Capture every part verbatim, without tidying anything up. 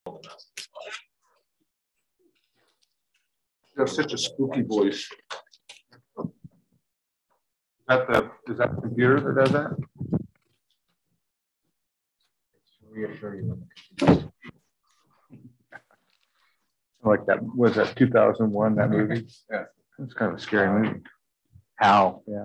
You have such a spooky voice. Is that the, is that the computer that does that? Reassure you. Like that, was that two thousand one, that movie? Yeah. It's kind of a scary movie. How? Yeah.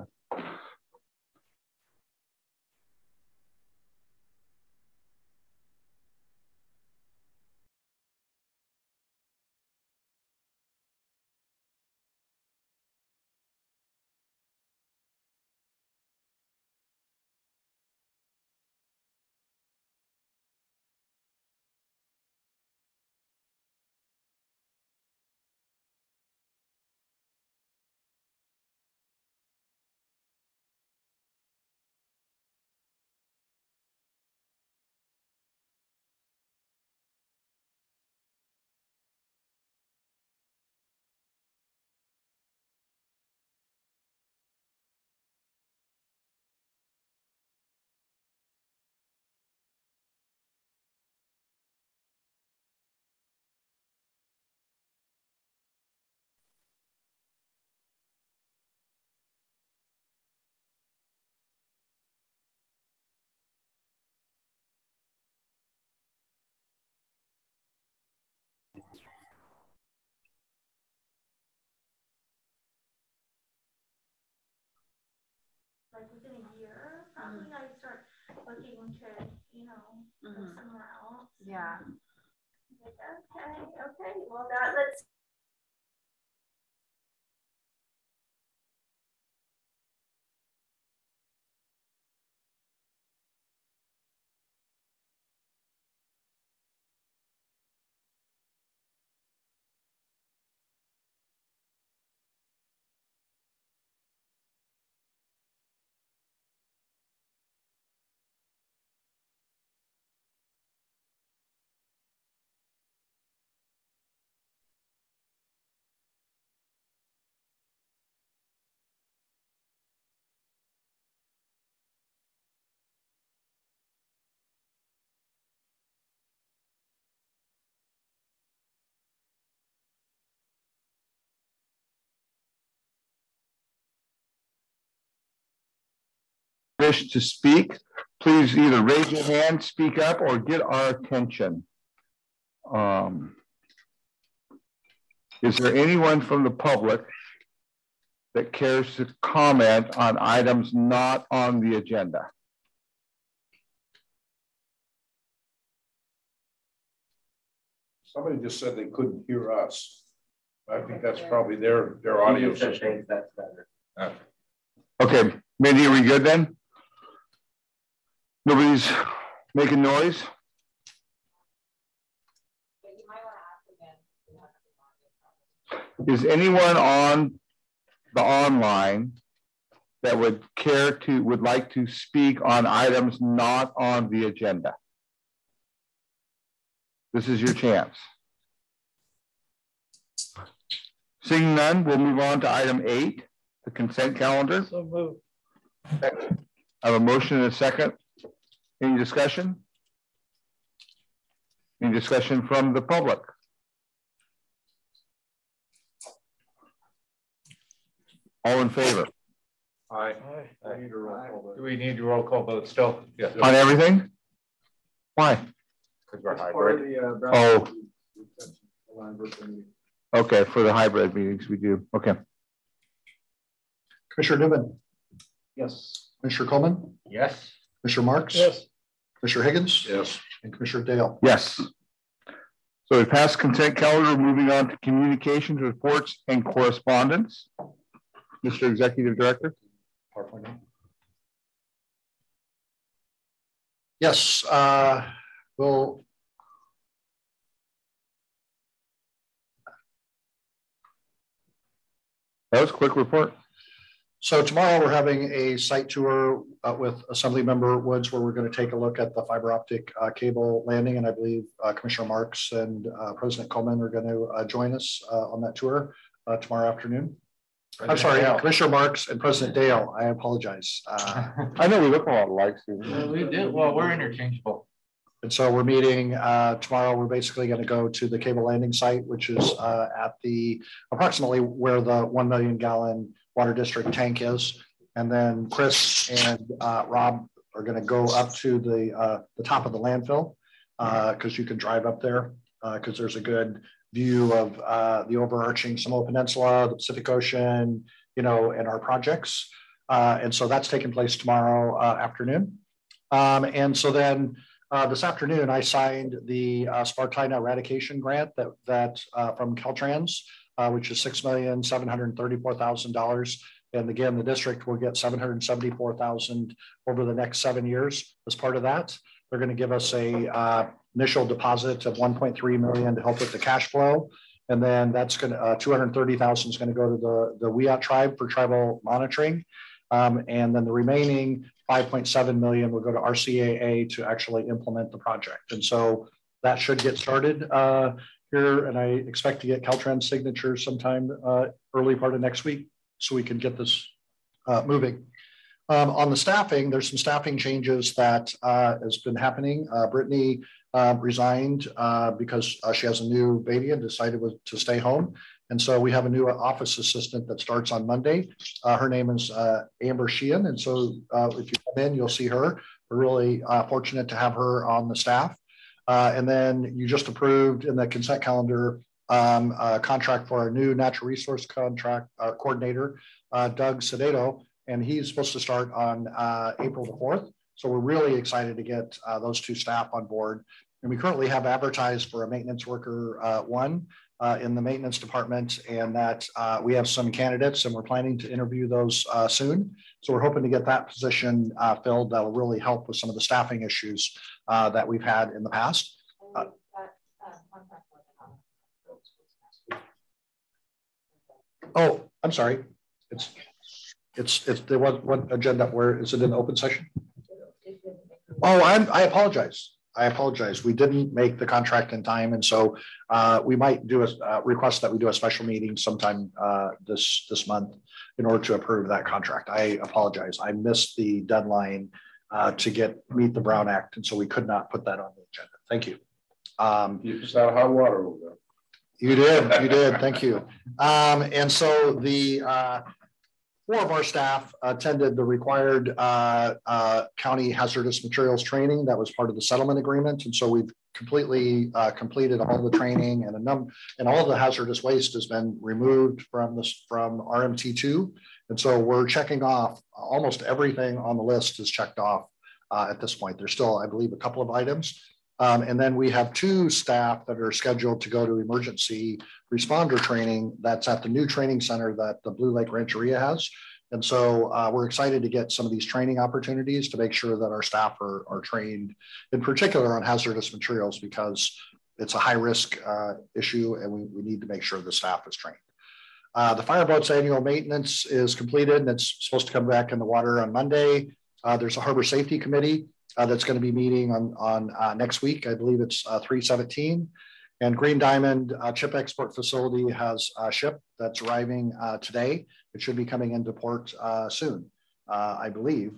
Like within a year, probably mm-hmm. I start looking to, you know, mm-hmm. go somewhere else. Yeah. Like, okay, okay. Well, that let's. Wish to speak, please either raise your hand, speak up, or get our attention. Um, is there anyone from the public that cares to comment on items not on the agenda? Somebody just said they couldn't hear us. I think that's probably their their audio system. That's better. Okay, Mindy, are we good then? Nobody's making noise? Is anyone on the online that would care to, would like to speak on items not on the agenda? This is your chance. Seeing none, we'll move on to item eight, the consent calendar. So moved. I have a motion and a second. Any discussion? Any discussion from the public? All in favor? Aye. Aye. Aye. Need a roll call vote. Do we need a roll call vote still? Yes. On everything? Why? Because we're hybrid. The, uh, oh. Okay, for the hybrid meetings we do. Okay. Commissioner Newman? Yes. Commissioner Coleman? Yes. Commissioner Marks? Yes. Commissioner Higgins? Yes. And Commissioner Dale? Yes. So we passed consent calendar, moving on to communications, reports, and correspondence. Mister Executive Director. Yes. Uh, we'll That was a quick report. So tomorrow we're having a site tour uh, with Assemblymember Woods, where we're going to take a look at the fiber optic uh, cable landing, and I believe uh, Commissioner Marks and uh, President Coleman are going to uh, join us uh, on that tour uh, tomorrow afternoon. President I'm sorry, Dale. Commissioner Marks and President Dale. I apologize. Uh, I know we look a lot alike. Well, we do. Well, we're interchangeable. And so we're meeting uh, tomorrow. We're basically going to go to the cable landing site, which is uh, at the approximately where the one million gallon water district tank is. And then Chris and uh, Rob are going to go up to the uh, the top of the landfill because uh, you can drive up there because uh, there's a good view of uh, the overarching Samoa Peninsula, the Pacific Ocean, you know, and our projects. Uh, and so that's taking place tomorrow uh, afternoon. Um, and so then uh, this afternoon, I signed the uh, Spartina eradication grant that, that uh, from Caltrans, uh, which is six million seven hundred thirty-four thousand dollars. And again, the district will get seven hundred seventy-four thousand dollars over the next seven years as part of that. They're going to give us a uh, initial deposit of one point three million dollars to help with the cash flow. And then that's going to, uh, two hundred thirty thousand dollars is going to go to the, the Wiyot tribe for tribal monitoring. Um, and then the remaining five point seven million dollars will go to R C A A to actually implement the project. And so that should get started uh, here. And I expect to get Caltrans signatures sometime uh, early part of next week so we can get this uh, moving. Um, on the staffing, there's some staffing changes that uh, has been happening. Uh, Brittany uh, resigned uh, because uh, she has a new baby and decided to stay home. And so we have a new office assistant that starts on Monday. Uh, her name is uh, Amber Sheehan. And so uh, if you come in, you'll see her. We're really uh, fortunate to have her on the staff. Uh, and then you just approved in the consent calendar um, a contract for our new natural resource contract uh, coordinator, uh, Doug Sedato, and he's supposed to start on uh, April the fourth. So we're really excited to get uh, those two staff on board. And we currently have advertised for a maintenance worker uh, one. Uh, in the maintenance department, and that uh, we have some candidates and we're planning to interview those uh, soon. So we're hoping to get that position uh, filled. That'll really help with some of the staffing issues uh, that we've had in the past. Uh, oh, I'm sorry. It's, it's, it's the what, what agenda, where is it in open session? Oh, I'm, I apologize. I apologize. We didn't make the contract in time. And so uh, we might do a uh, request that we do a special meeting sometime uh, this, this month in order to approve that contract. I apologize. I missed the deadline uh, to get meet the Brown Act. And so we could not put that on the agenda. Thank you. Um, You just had hot water over there. You did. You did. Thank you. Um, and so the uh, four of our staff attended the required uh, uh, county hazardous materials training that was part of the settlement agreement. And so we've completely uh, completed all the training, and a number and all of the hazardous waste has been removed from this from R M T two. And so we're checking off almost everything on the list is checked off uh, at this point. There's still, I believe, a couple of items. Um, and then we have two staff that are scheduled to go to emergency responder training. That's at the new training center that the Blue Lake Rancheria has. And so uh, we're excited to get some of these training opportunities to make sure that our staff are, are trained, in particular on hazardous materials, because it's a high risk uh, issue and we, we need to make sure the staff is trained. Uh, the fireboat's annual maintenance is completed and it's supposed to come back in the water on Monday. Uh, there's a harbor safety committee Uh, that's going to be meeting on, on uh, next week. I believe it's uh, three seventeen. And Green Diamond uh, chip export facility has a ship that's arriving uh, today. It should be coming into port uh, soon, uh, I believe.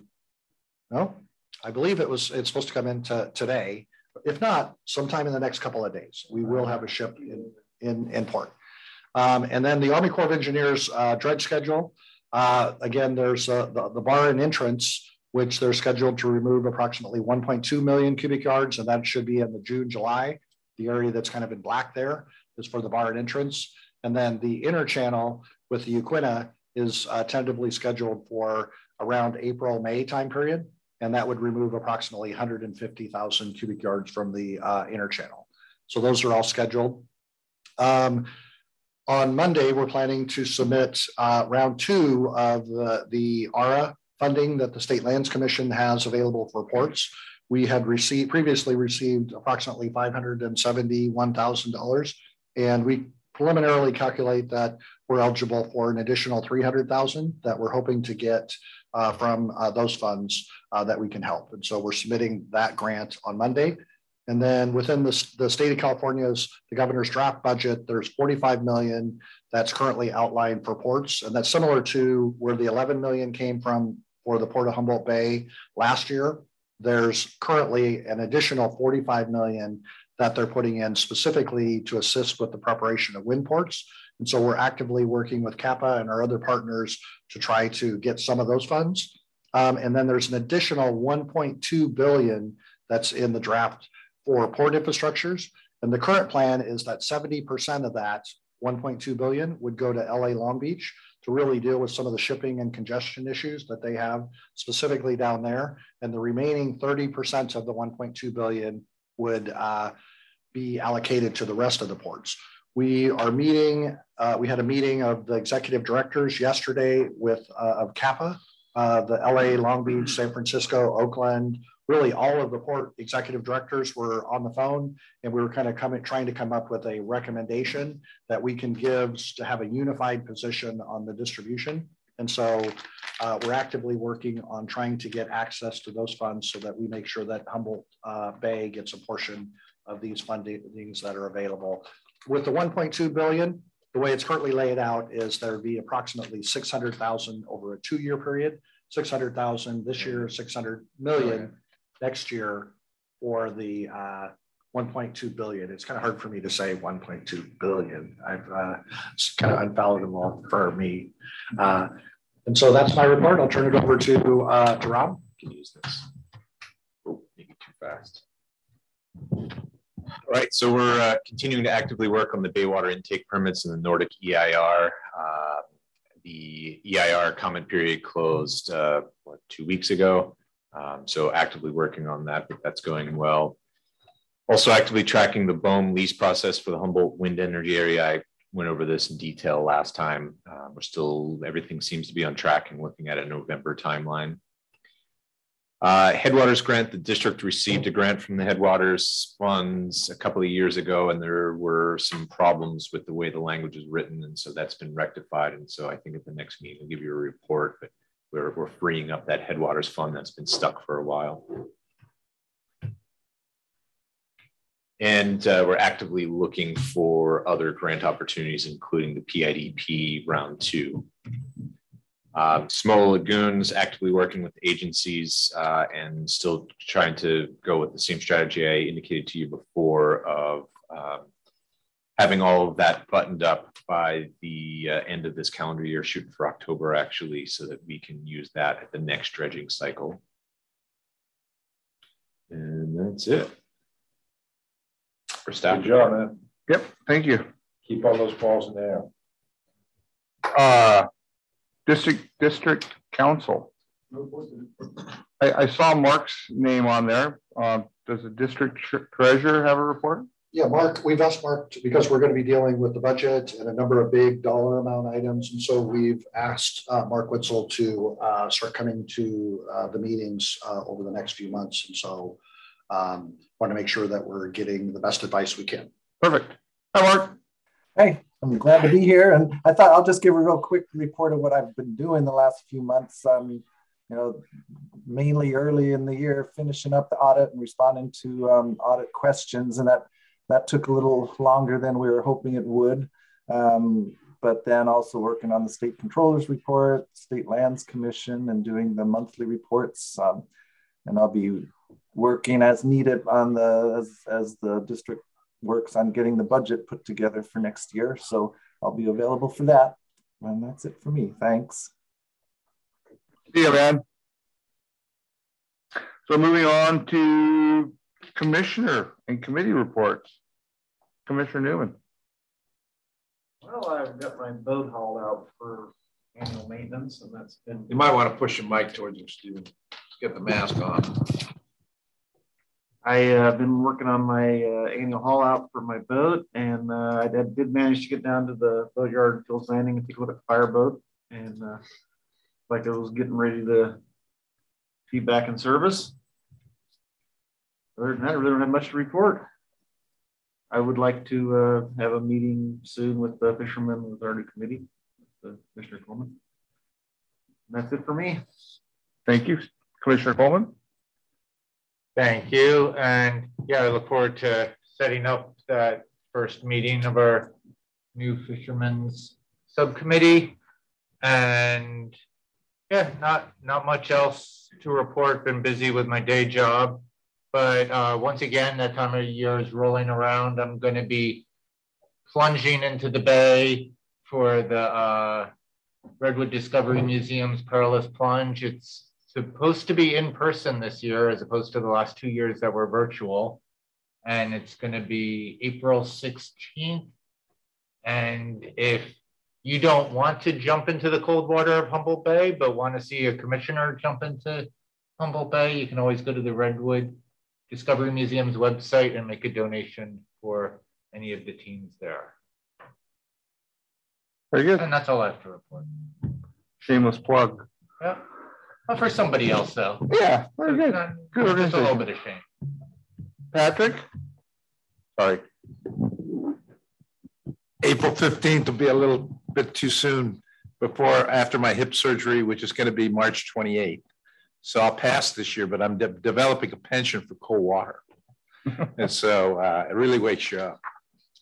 No, I believe it was, it's supposed to come in to, today. If not, sometime in the next couple of days, we will have a ship in, in, in port. Um, and then the Army Corps of Engineers uh, dredge schedule. Uh, again, there's uh, the, the bar and entrance, which they're scheduled to remove approximately one point two million cubic yards. And that should be in the June, July. The area that's kind of in black there is for the bar and entrance. And then the inner channel with the Uquina is uh, tentatively scheduled for around April, May time period. And that would remove approximately one hundred fifty thousand cubic yards from the uh, inner channel. So those are all scheduled. Um, on Monday, we're planning to submit uh, round two of the, the A R A funding that the State Lands Commission has available for ports. We had received previously received approximately five hundred seventy-one thousand dollars, and we preliminarily calculate that we're eligible for an additional three hundred thousand dollars that we're hoping to get uh, from uh, those funds uh, that we can help. And so we're submitting that grant on Monday. And then within the, the state of California's, the governor's draft budget, there's forty-five million dollars that's currently outlined for ports. And that's similar to where the eleven million dollars came from for the Port of Humboldt Bay last year. there's currently an additional forty-five million that they're putting in specifically to assist with the preparation of wind ports. And so we're actively working with Kappa and our other partners to try to get some of those funds. Um, and then there's an additional one point two billion that's in the draft for port infrastructures. And the current plan is that seventy percent of that one point two billion would go to L A Long Beach to really deal with some of the shipping and congestion issues that they have specifically down there. And the remaining thirty percent of the one point two billion would uh, be allocated to the rest of the ports. We are meeting, uh, we had a meeting of the executive directors yesterday with uh, of Kappa, uh, the L A, Long Beach, San Francisco, Oakland, really all of the port executive directors were on the phone, and we were kind of coming, trying to come up with a recommendation that we can give to have a unified position on the distribution. And so uh, we're actively working on trying to get access to those funds so that we make sure that Humboldt uh, Bay gets a portion of these fundings that are available. With the one point two billion, the way it's currently laid out is there would be approximately six hundred thousand over a two-year period, six hundred thousand this year, six hundred million next year for the uh, one point two billion. It's kind of hard for me to say one point two billion. I've uh, it's kind of unpalatable for me. Uh, and so that's my report. I'll turn it over to, uh, to Rob. Can use this. Oh, make it too fast. All right, so we're uh, continuing to actively work on the Baywater intake permits in the Nordic E I R. Uh, the E I R comment period closed uh, what, two weeks ago. Um, so actively working on that, but that's going well. Also actively tracking the B O E M lease process for the Humboldt wind energy area. I went over this in detail last time. Uh, we're still, everything seems to be on track and looking at a November timeline. Uh, Headwaters grant, the district received a grant from the Headwaters funds a couple of years ago, and there were some problems with the way the language is written. And so that's been rectified. And so I think at the next meeting, we'll give you a report, but we're, we're freeing up that Headwaters fund that's been stuck for a while. And uh, we're actively looking for other grant opportunities, including the P I D P round two. Uh, Small Lagoons, actively working with agencies uh, and still trying to go with the same strategy I indicated to you before of uh, having all of that buttoned up by the uh, end of this calendar year, shooting for October actually, so that we can use that at the next dredging cycle. And that's it. For staff. Good job, man. Yep, thank you. Keep all those balls in the air. Uh, district district council. I, I saw Mark's name on there. Uh, does the district treasurer have a report? Yeah, Mark, we've asked Mark to, because we're going to be dealing with the budget and a number of big dollar amount items. And so we've asked uh, Mark Witzel to uh, start coming to uh, the meetings uh, over the next few months. And so um, want to make sure that we're getting the best advice we can. Perfect. Hi, Mark. Hey, I'm glad to be here. And I thought I'll just give a real quick report of what I've been doing the last few months. Um, you know, mainly early in the year, finishing up the audit and responding to um, audit questions. And that, that took a little longer than we were hoping it would. Um, but then also working on the state controller's report, state lands commission, and doing the monthly reports. Um, and I'll be working as needed on the, as, as the district works on getting the budget put together for next year. So I'll be available for that. And that's it for me. Thanks. See you, man. So moving on to commissioner and committee reports. Commissioner Newman. Well, I've got my boat hauled out for annual maintenance, and that's been. You might want to push your mic towards you, Stephen. Get the mask on. I've uh, been working on my uh, annual haul out for my boat, and uh, I did, did manage to get down to the boatyard and Phil's Landing and take a look at the fireboat, and uh, like I was getting ready to be back in service. Other than that, I really don't have much to report. I would like to uh, have a meeting soon with the fishermen with our new committee, the Commissioner Coleman. And that's it for me. Thank you, Commissioner Coleman. Thank you. And yeah, I look forward to setting up that first meeting of our new fishermen's subcommittee. And Yeah, not not much else to report. Been busy with my day job, but uh, once again, that time of year is rolling around. I'm going to be plunging into the bay for the uh, Redwood Discovery Museum's Perilous Plunge. It's supposed to be in person this year, as opposed to the last two years that were virtual, and it's going to be April sixteenth. And if you don't want to jump into the cold water of Humboldt Bay, but want to see a commissioner jump into Humboldt Bay, you can always go to the Redwood Discovery Museum's website and make a donation for any of the teams there. Very good. And that's all I have to report. Shameless plug. Yeah. But for somebody else, though. Yeah, very good. Not, Good just a little organization. bit of shame. Patrick? Sorry. April fifteenth will be a little bit too soon before, after my hip surgery, which is going to be March twenty-eighth. So I'll pass this year, but I'm de developing a penchant for cold water. And so uh, it really wakes you up.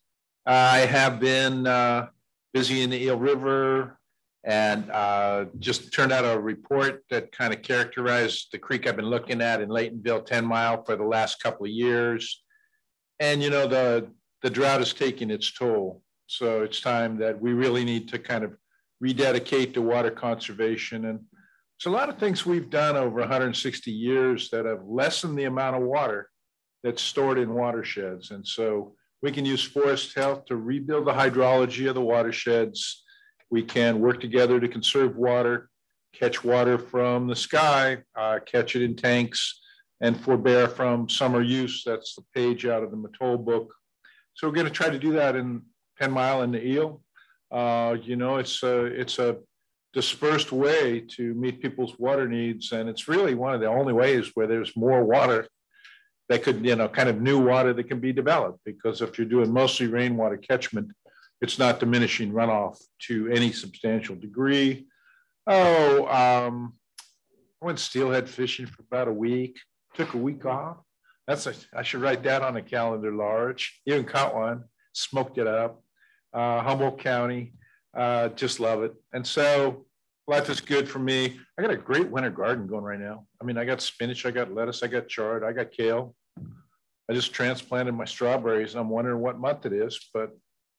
I have been uh, busy in the Eel River and uh, just turned out a report that kind of characterized the creek I've been looking at in Laytonville, ten mile for the last couple of years. And, you know, the, the drought is taking its toll. So it's time that we really need to kind of rededicate to water conservation. And there's a lot of things we've done over one hundred sixty years that have lessened the amount of water that's stored in watersheds. And so we can use forest health to rebuild the hydrology of the watersheds. We can work together to conserve water, catch water from the sky, uh, catch it in tanks, and forbear from summer use. That's the page out of the Mattole book. So we're going to try to do that in ten mile and the Eel. Uh, you know, it's a, it's a dispersed way to meet people's water needs. And it's really one of the only ways where there's more water that could, you know, kind of new water that can be developed. Because if you're doing mostly rainwater catchment, it's not diminishing runoff to any substantial degree. Oh, um, I went steelhead fishing for about a week, took a week off. That's a, I should write that on the calendar large. Even caught one, smoked it up. Uh, Humboldt County, uh, just love it. And so life is good for me. I got a great winter garden going right now. I mean, I got spinach, I got lettuce, I got chard, I got kale. I just transplanted my strawberries. I'm wondering what month it is, but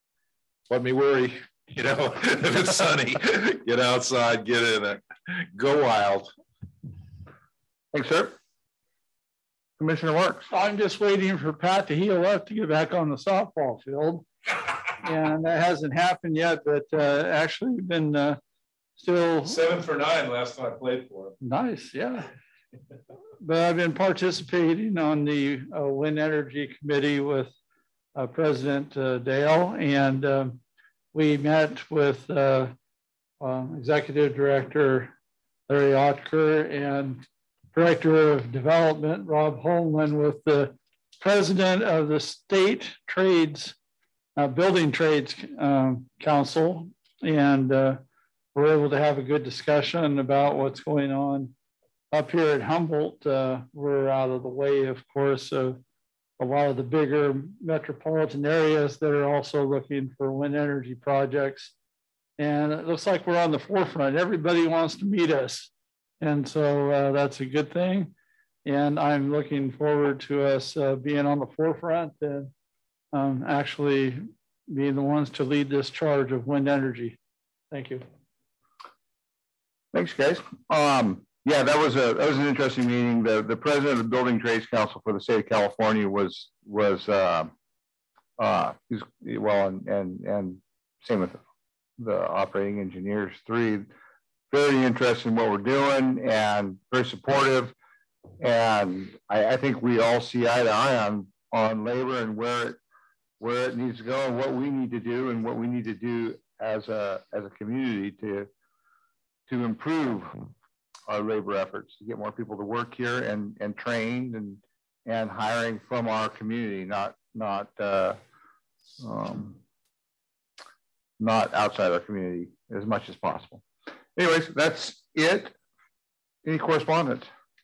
let me worry, you know, if it's sunny, get outside, get in it, go wild. Thanks, sir. Commissioner Marks. I'm just waiting for Pat to heal up to get back on the softball field. And that hasn't happened yet, but uh, actually been uh, still Seven for nine last time I played for him. nice, yeah. But I've been participating on the uh, Wind Energy Committee with uh, President uh, Dale, and um, we met with uh, uh, Executive Director Larry Otker and Director of Development Rob Holman with the President of the State Trades Uh, Building Trades um, Council, and uh, we're able to have a good discussion about what's going on up here at Humboldt. Uh, we're out of the way, of course, of a lot of the bigger metropolitan areas that are also looking for wind energy projects. And it looks like we're on the forefront. Everybody wants to meet us. And so uh, that's a good thing. And I'm looking forward to us uh, being on the forefront and Um, actually being the ones to lead this charge of wind energy. Thank you. Thanks, guys. Um, yeah, that was a that was an interesting meeting. The the president of the Building Trades Council for the state of California was was uh, uh, he's well, and and and same with the operating engineers. Three very interested in what we're doing and very supportive. And I, I think we all see eye to eye on on labor and where it where it needs to go and what we need to do and what we need to do as a as a community to to improve our labor efforts, to get more people to work here and and trained and and hiring from our community, not not uh, um, not outside our community as much as possible. Anyways, that's it. Any correspondence?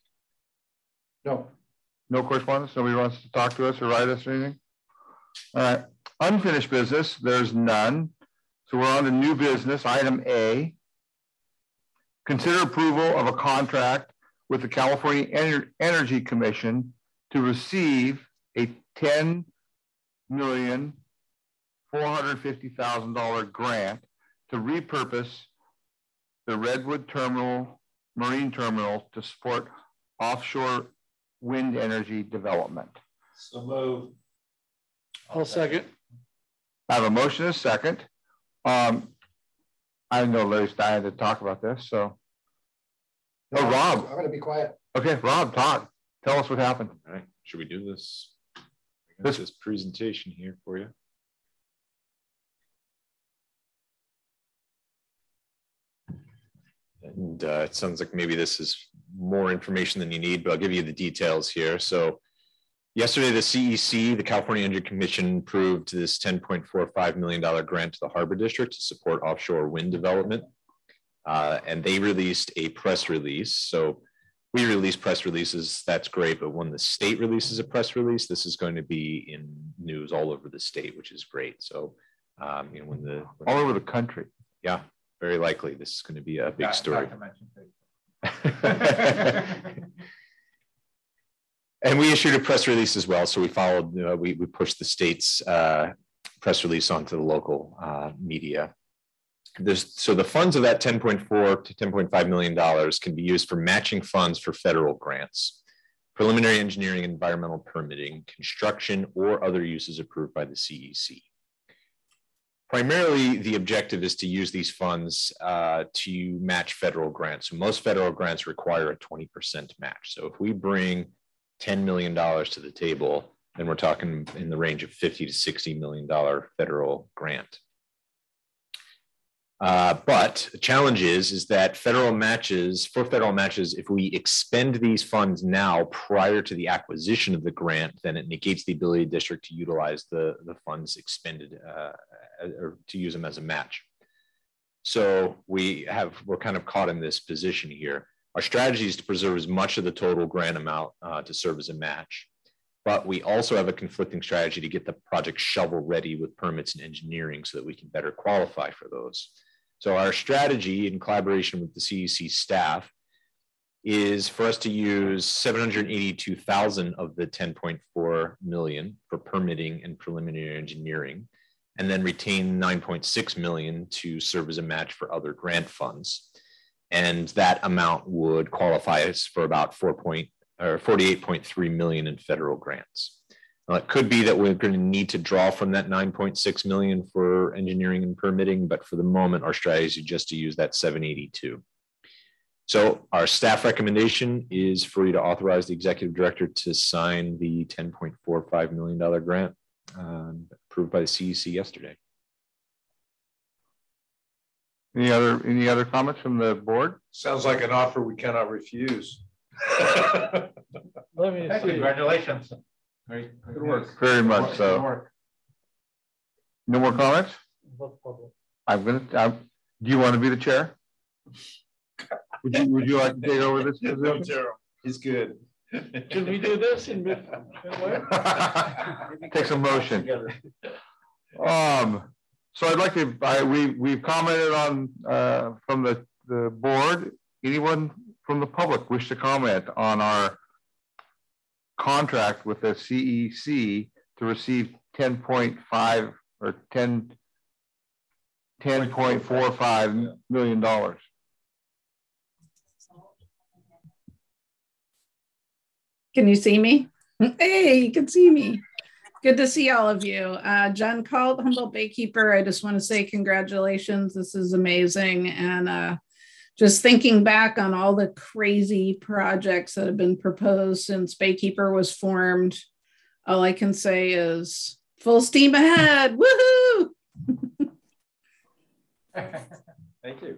No. No correspondence? Nobody wants to talk to us or write us or anything? All right, unfinished business, there's none. So we're on to new business, item A. consider approval of a contract with the California Ener- Energy Commission to receive a ten million four hundred fifty thousand dollars grant to repurpose the Redwood Terminal, Marine Terminal to support offshore wind energy development. So move. I'll second. I have a motion and a second. Um, I know Larry's dying to talk about this, so. No, Oh, Rob. I'm gonna be quiet. Okay, Rob, talk. Tell us what happened. All right, should we do this? This this presentation here for you. And uh, it sounds like maybe this is more information than you need, but I'll give you the details here. So yesterday, the C E C, the California Energy Commission, approved this ten point four five million dollars grant to the Harbor District to support offshore wind development. Uh, and they released a press release. So we release press releases, that's great, but when the state releases a press release, this is going to be in news all over the state, which is great. So, um, you know, when the when all over the country, yeah, very likely this is going to be a big story. And we issued a press release as well, so we followed. Uh, we we pushed the state's uh, press release onto the local uh, media. There's, so the funds of that ten point four to ten point five million dollars can be used for matching funds for federal grants, preliminary engineering and environmental permitting, construction, or other uses approved by the C E C. Primarily, the objective is to use these funds uh, to match federal grants. So most federal grants require a twenty percent match. So if we bring ten million dollars to the table, then we're talking in the range of fifty to sixty million dollars federal grant. Uh, but the challenge is, is that federal matches, for federal matches, if we expend these funds now prior to the acquisition of the grant, then it negates the ability of the district to utilize the, the funds expended uh, or to use them as a match. So we have, we're kind of caught in this position here. Our strategy is to preserve as much of the total grant amount uh, to serve as a match. But we also have a conflicting strategy to get the project shovel ready with permits and engineering so that we can better qualify for those. So our strategy in collaboration with the C E C staff is for us to use seven hundred eighty-two thousand of the ten point four million for permitting and preliminary engineering, and then retain nine point six million to serve as a match for other grant funds. And that amount would qualify us for about four point or forty-eight point three million in federal grants. Now, it could be that we're going to need to draw from that nine point six million for engineering and permitting, but for the moment, our strategy is just to use that seven eighty-two. So our staff recommendation is for you to authorize the executive director to sign the ten point four five million dollars grant uh, approved by the C E C yesterday. Any other any other comments from the board? Sounds like an offer we cannot refuse. Let me see. Congratulations. Very good work. Very much so. No more comments? I'm gonna. I'm, do you want to be the chair? Would you Would you like to take over this position? He's good. Should we do this in mid? Take some motion. Um. So I'd like to. I, we we've commented on uh, from the the board. Anyone from the public wish to comment on our contract with the C E C to receive ten point five or ten point four five million dollars? Can you see me? Hey, you can see me. Good to see all of you. Uh, John Called, Humboldt Baykeeper. I just want to say congratulations. This is amazing. And uh, just thinking back on all the crazy projects that have been proposed since Baykeeper was formed, all I can say is full steam ahead. Woohoo! Thank you.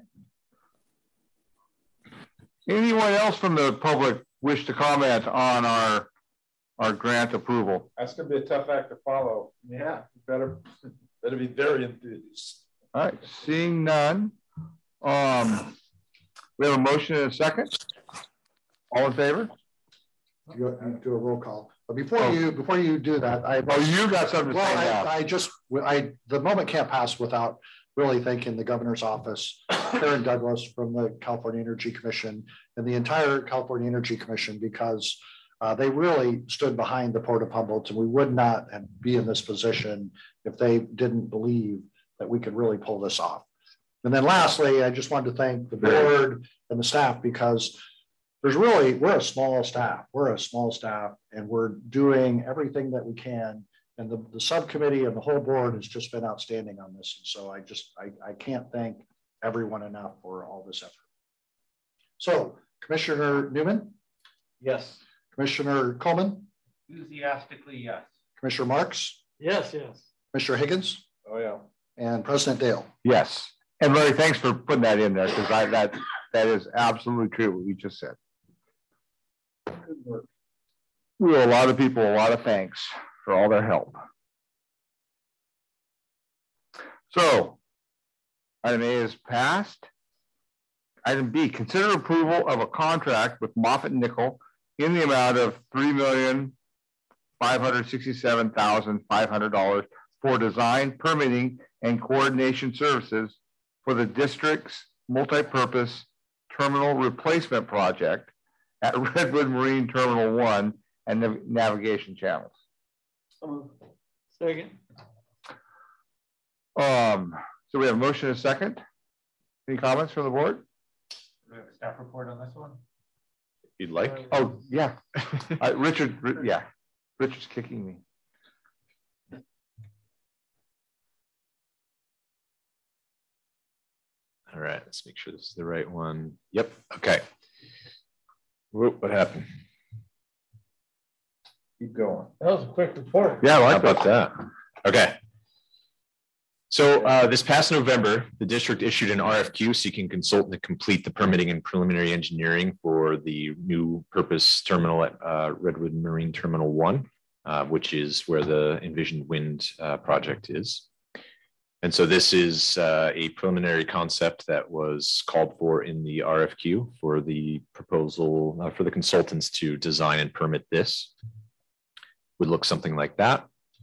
Anyone else from the public wish to comment on our our grant approval? That's going to be a tough act to follow. Yeah, better better be very enthused. All right, seeing none. Um, we have a motion and a second. All in favor? You do a roll call. But before oh. you before you do that, I oh you got something to well, say I, now. I just I the moment can't pass without really thanking the governor's office, Karen Douglas from the California Energy Commission, and the entire California Energy Commission, because uh, they really stood behind the Port of Humboldt, and we would not have, be in this position if they didn't believe that we could really pull this off. And then lastly, I just wanted to thank the board and the staff, because there's really, we're a small staff, we're a small staff, and we're doing everything that we can. And the, the subcommittee and the whole board has just been outstanding on this. And so I just, I, I can't thank everyone enough for all this effort. So Commissioner Newman? Yes. Commissioner Coleman? Enthusiastically, yes. Commissioner Marks? Yes, yes. Commissioner Higgins? Oh, yeah. And President Dale? Yes. And Larry, thanks for putting that in there, because I that that is absolutely true what you just said. Good work. We owe a lot of people a lot of thanks for all their help. So, item A is passed. Item B, consider approval of a contract with Moffitt Nickel in the amount of three million five hundred sixty-seven thousand five hundred dollars for design, permitting, and coordination services for the district's multi-purpose terminal replacement project at Redwood Marine Terminal one and the navigation channels. Second. Um, so we have a motion and a second. Any comments from the board? Do we have a staff report on this one? If you'd like. Oh, yeah. uh, Richard, yeah. Richard's kicking me. All right, let's make sure this is the right one. Yep, okay. Whoop, what happened? Keep going. That was a quick report. Yeah, I like How about that? Okay. So uh, this past November, the district issued an R F Q seeking consultant to complete the permitting and preliminary engineering for the new purpose terminal at uh, Redwood Marine Terminal one, uh, which is where the envisioned wind uh, project is. And so this is uh, a preliminary concept that was called for in the R F Q for the proposal uh, for the consultants to design and permit this. Would look something like that.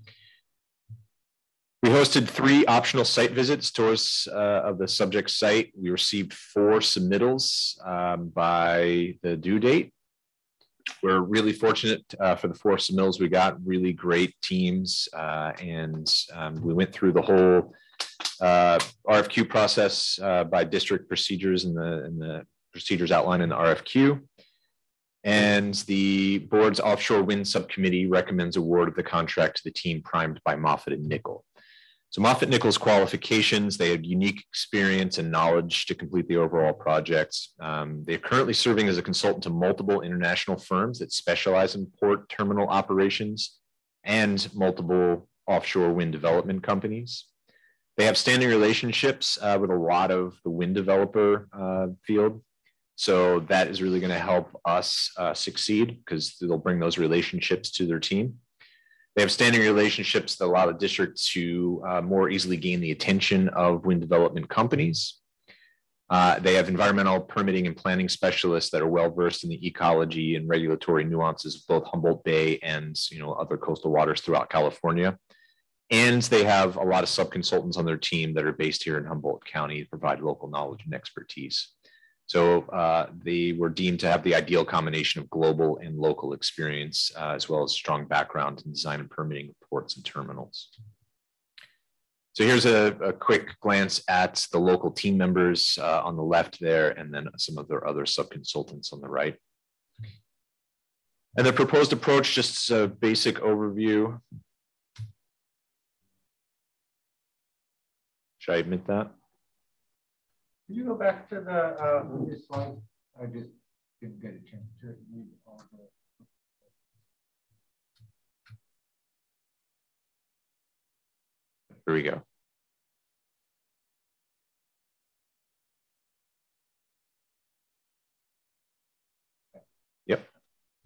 We hosted three optional site visits tours uh, of the subject site. We received four submittals um, by the due date. We're really fortunate uh, for the four submittals. We got really great teams uh, and um, we went through the whole uh, R F Q process uh, by district procedures and the, and the procedures outlined in the R F Q. And the board's offshore wind subcommittee recommends award of the contract to the team primed by Moffitt and Nickel. So Moffitt Nickel's qualifications, they have unique experience and knowledge to complete the overall projects. Um, they're currently serving as a consultant to multiple international firms that specialize in port terminal operations and multiple offshore wind development companies. They have standing relationships uh, with a lot of the wind developer uh, field. So that is really going to help us uh, succeed because they'll bring those relationships to their team. They have standing relationships that allow the district to uh, more easily gain the attention of wind development companies. Uh, they have environmental permitting and planning specialists that are well-versed in the ecology and regulatory nuances of both Humboldt Bay and you know, other coastal waters throughout California. And they have a lot of sub-consultants on their team that are based here in Humboldt County to provide local knowledge and expertise. So uh, they were deemed to have the ideal combination of global and local experience, uh, as well as strong background in design and permitting of ports and terminals. So here's a, a quick glance at the local team members uh, on the left there, and then some of their other sub-consultants on the right. And the proposed approach, just a basic overview. Should I admit that? Can you go back to the uh, this slide? I just didn't get a chance to read all the. Here we go. Yep.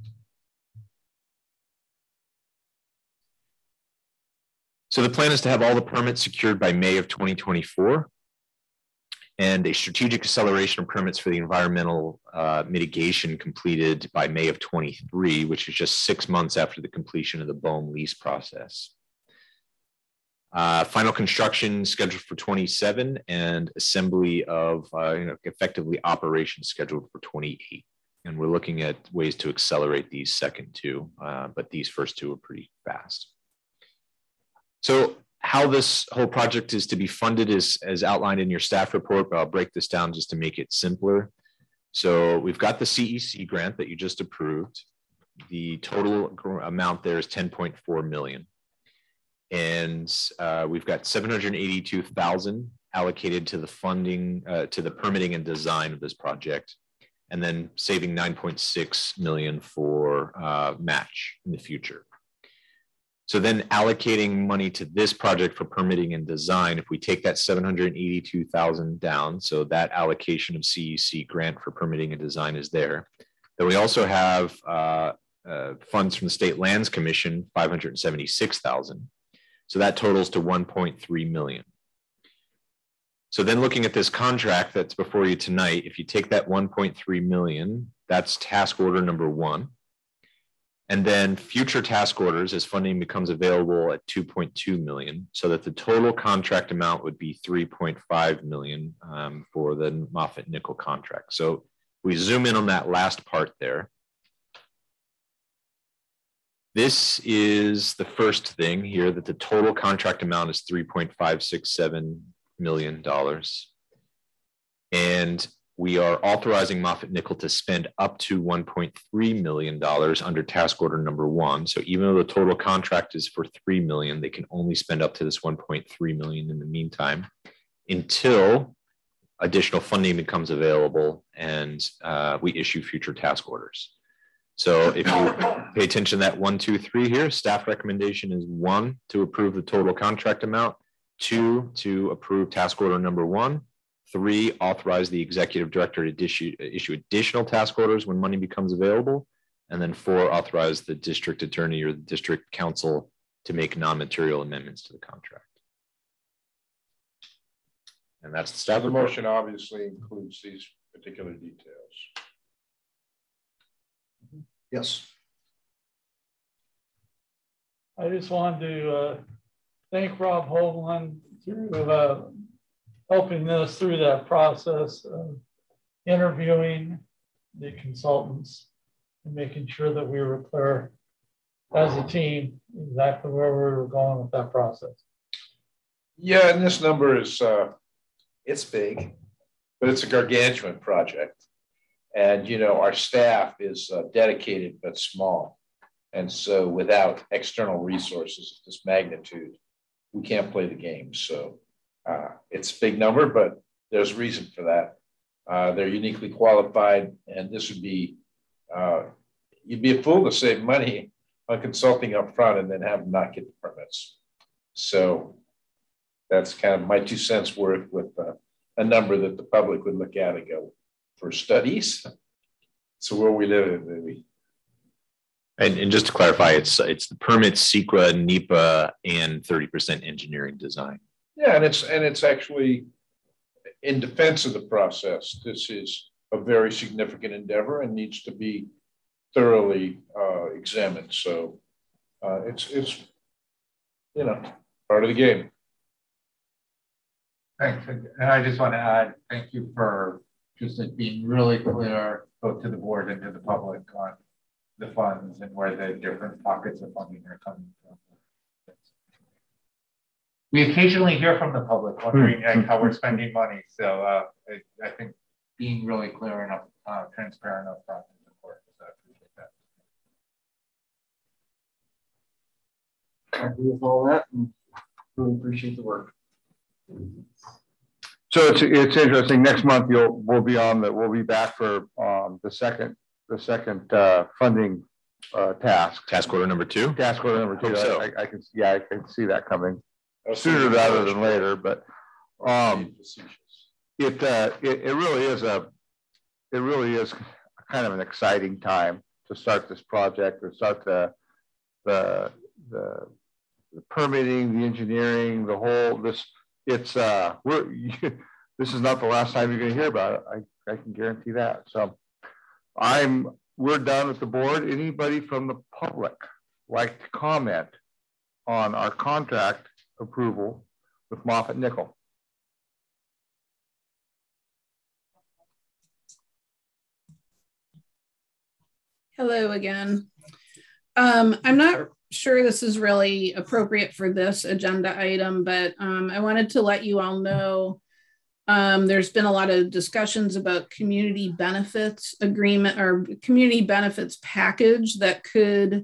So the plan is to have all the permits secured by May of twenty twenty-four. And a strategic acceleration of permits for the environmental uh, mitigation completed by May of twenty-three, which is just six months after the completion of the B O E M lease process. Uh, final construction scheduled for twenty-seven and assembly of, uh, you know, effectively operation scheduled for twenty-eight. And we're looking at ways to accelerate these second two, uh, but these first two are pretty fast. So how this whole project is to be funded is as outlined in your staff report, but I'll break this down just to make it simpler. So we've got the C E C grant that you just approved. The total amount there is ten point four million. And uh, we've got seven hundred eighty-two thousand allocated to the funding, uh, to the permitting and design of this project, and then saving nine point six million for uh, match in the future. So then allocating money to this project for permitting and design, if we take that seven hundred eighty-two thousand down, so that allocation of C E C grant for permitting and design is there. Then we also have uh, uh, funds from the State Lands Commission, five hundred seventy-six thousand. So that totals to one point three million. So then looking at this contract that's before you tonight, if you take that one point three million, that's task order number one. And then future task orders as funding becomes available at two point two million, so that the total contract amount would be three point five million um, for the Moffitt Nickel contract. So we zoom in on that last part there. This is the first thing here, that the total contract amount is three point five six seven million dollars. And we are authorizing Moffitt Nickel to spend up to one point three million dollars under task order number one. So even though the total contract is for three million dollars, they can only spend up to this one point three million dollars in the meantime until additional funding becomes available and uh, we issue future task orders. So if you pay attention to that one, two, three here, staff recommendation is one, to approve the total contract amount, two, to approve task order number one, three, authorize the executive director to issue, issue additional task orders when money becomes available, and then four, authorize the district attorney or the district council to make non-material amendments to the contract. And that's the staff The report. motion obviously includes these particular details. Yes. I just wanted to uh, thank Rob Hoagland through uh, helping us through that process of interviewing the consultants and making sure that we were clear as a team exactly where we were going with that process. Yeah, and this number is, uh, it's big, but it's a gargantuan project. And, you know, our staff is uh, dedicated but small. And so without external resources of this magnitude, we can't play the game. So uh, it's a big number, but there's reason for that. Uh, they're uniquely qualified, and this would be, uh, you'd be a fool to save money on consulting up front and then have them not get the permits. So that's kind of my two cents worth with uh, a number that the public would look at and go, for studies. So where we live in, maybe. And, and just to clarify, it's it's the permits, SEQA, NEPA, and thirty percent engineering design. Yeah, and it's and it's actually in defense of the process. This is a very significant endeavor and needs to be thoroughly uh, examined. So uh, it's it's you know part of the game. Thanks. And I just want to add, thank you for just like being really clear, both to the board and to the public, on the funds and where the different pockets of funding are coming from. We occasionally hear from the public wondering like, how we're spending money. So uh, I, I think being really clear and uh, transparent up front is important. So I appreciate that. Happy with all that and really appreciate the work. So it's it's interesting. Next month you'll we'll be on the we'll be back for um, the second the second uh, funding uh, task. Task order number two. Task order number two. So. I, I can yeah I can see that coming sooner rather than later. But um, it, uh, it it really is a it really is kind of an exciting time to start this project, to start the the the, the permitting, the engineering, the whole this. It's uh we're this is not the last time you're going to hear about it. I, I can guarantee that. So I'm we're done with the board. Anybody from the public like to comment on our contract approval with Moffett Nickel. Hello again. Um, I'm not sure this is really appropriate for this agenda item, but um, I wanted to let you all know um, there's been a lot of discussions about community benefits agreement or community benefits package that could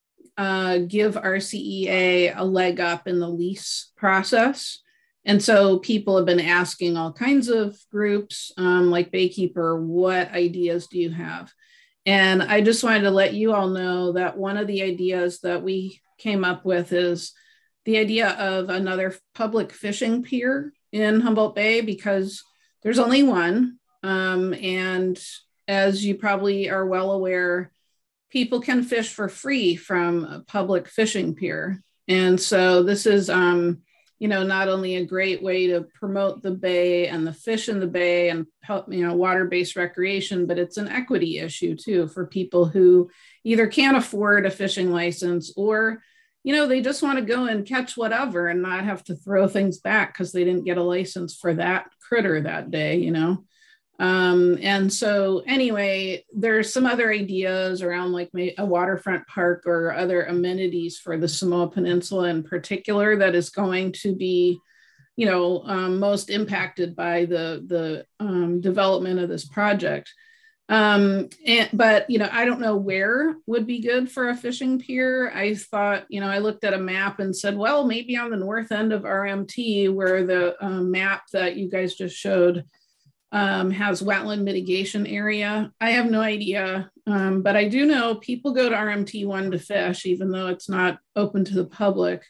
uh, give R C E A a leg up in the lease process. And so people have been asking all kinds of groups um, like Baykeeper, what ideas do you have? And I just wanted to let you all know that one of the ideas that we came up with is the idea of another public fishing pier in Humboldt Bay, because there's only one. Um, and as you probably are well aware, people can fish for free from a public fishing pier. And so this is, um, you know, not only a great way to promote the bay and the fish in the bay and help, you know, water-based recreation, but it's an equity issue too for people who either can't afford a fishing license or, you know, they just want to go and catch whatever and not have to throw things back because they didn't get a license for that critter that day, you know. Um, and so anyway, there's some other ideas around like a waterfront park or other amenities for the Samoa Peninsula in particular that is going to be, you know, um, most impacted by the, the um, development of this project. Um, and, but, you know, I don't know where would be good for a fishing pier. I thought, you know, I looked at a map and said, well, maybe on the north end of R M T where the um, map that you guys just showed Um, has wetland mitigation area. I have no idea, um, but I do know people go to R M T one to fish, even though it's not open to the public.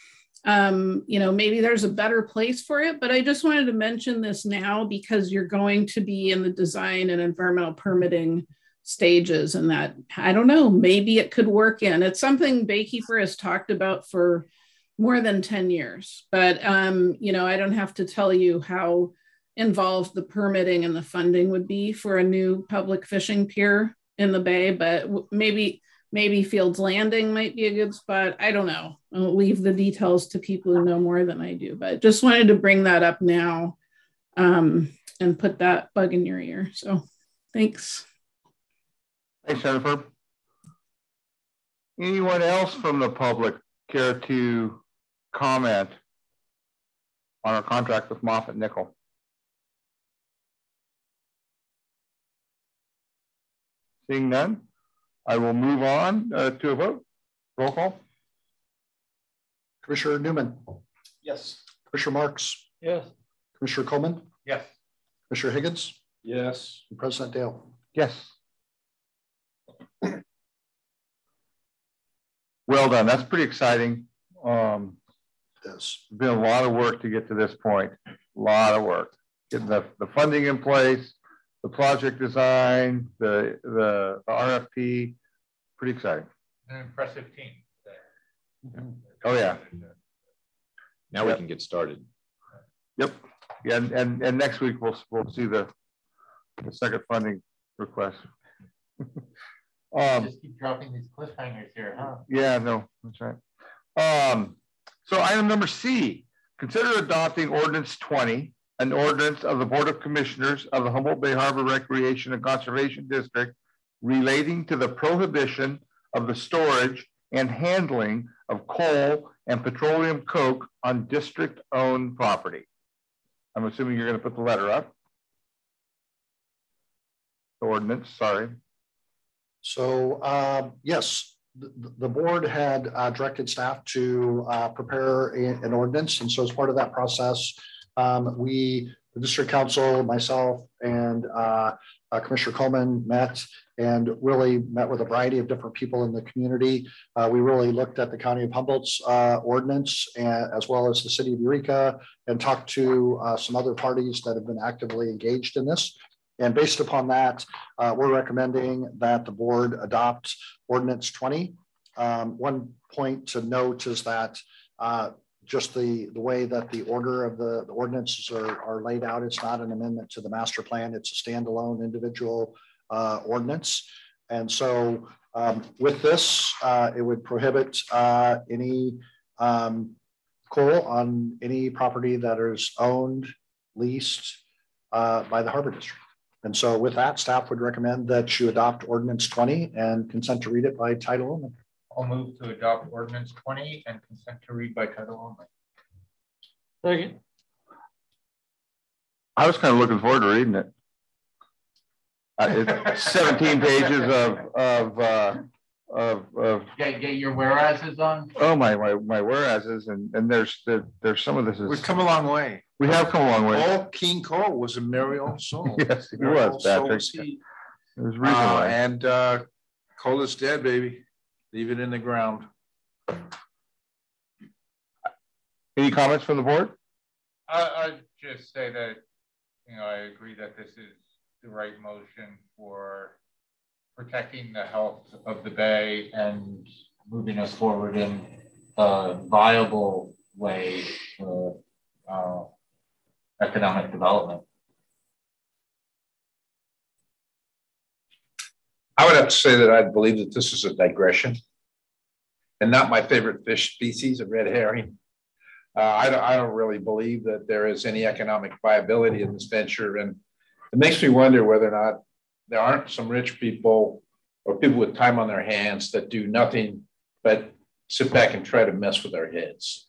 Um, you know, maybe there's a better place for it, but I just wanted to mention this now because you're going to be in the design and environmental permitting stages, and that, I don't know, maybe it could work in. It's something Baykeeper has talked about for more than ten years, but, um, you know, I don't have to tell you how involved the permitting and the funding would be for a new public fishing pier in the bay, but maybe maybe Fields Landing might be a good spot. I don't know. I'll leave the details to people who know more than I do, but just wanted to bring that up now um, and put that bug in your ear. So thanks. Thanks, Jennifer. Anyone else from the public care to comment on our contract with Moffett Nickel? Seeing none, I will move on uh, to a vote. Roll call. Commissioner Newman. Yes. Commissioner Marks. Yes. Commissioner Coleman. Yes. Commissioner Higgins. Yes. And President Dale. Yes. Well done. That's pretty exciting. Um, Yes. It's been a lot of work to get to this point. A lot of work. Getting the, the funding in place, the project design, the, the, the R F P. Pretty exciting. An impressive team. Oh, yeah. Now Yep. we can get started. Yep. Yeah, and, and, and next week we'll, we'll see the, the second funding request. um, Just keep dropping these cliffhangers here, huh? Yeah, no, that's right. Um, so item number C, consider adopting ordinance twenty, an ordinance of the Board of Commissioners of the Humboldt Bay Harbor Recreation and Conservation District relating to the prohibition of the storage and handling of coal and petroleum coke on district-owned property. I'm assuming you're going to put the letter up. The ordinance, sorry. So uh, yes, the, the board had uh, directed staff to uh, prepare a, an ordinance. And so as part of that process, um, we, the district council, myself, and uh, uh, Commissioner Coleman met and really met with a variety of different people in the community. Uh, we really looked at the County of Humboldt's uh, ordinance and, as well as the City of Eureka, and talked to uh, some other parties that have been actively engaged in this. And based upon that, uh, we're recommending that the board adopt ordinance twenty. Um, one point to note is that uh, just the, the way that the order of the, the ordinances are, are laid out, it's not an amendment to the master plan. It's a standalone individual uh, ordinance. And so um, with this, uh, it would prohibit uh, any um, Cole, on any property that is owned, leased uh, by the Harbor District. And so with that, staff would recommend that you adopt ordinance twenty and consent to read it by title only. I'll move to adopt ordinance twenty and consent to read by title only. Second. I was kind of looking forward to reading it. Uh, it's seventeen pages of, of, uh, of, of, Get, get your whereases on. oh, my, my, my whereases, and, and there's, there, there's some of this We've is, come a long way. we have come a long way. Old King Cole was a merry old soul. Yes, he Merry was, old soul Patrick. was he. There's a reason Uh, why. and uh, Cole is dead, baby. Leave it in the ground. Any comments from the board? I, I just say that, you know, I agree that this is the right motion for protecting the health of the bay and moving us forward in a viable way for uh, economic development. I would have to say that I believe that this is a digression and not my favorite fish species, a red herring. Uh, I, don't, I don't really believe that there is any economic viability in this venture. And it makes me wonder whether or not there aren't some rich people or people with time on their hands that do nothing but sit back and try to mess with our heads.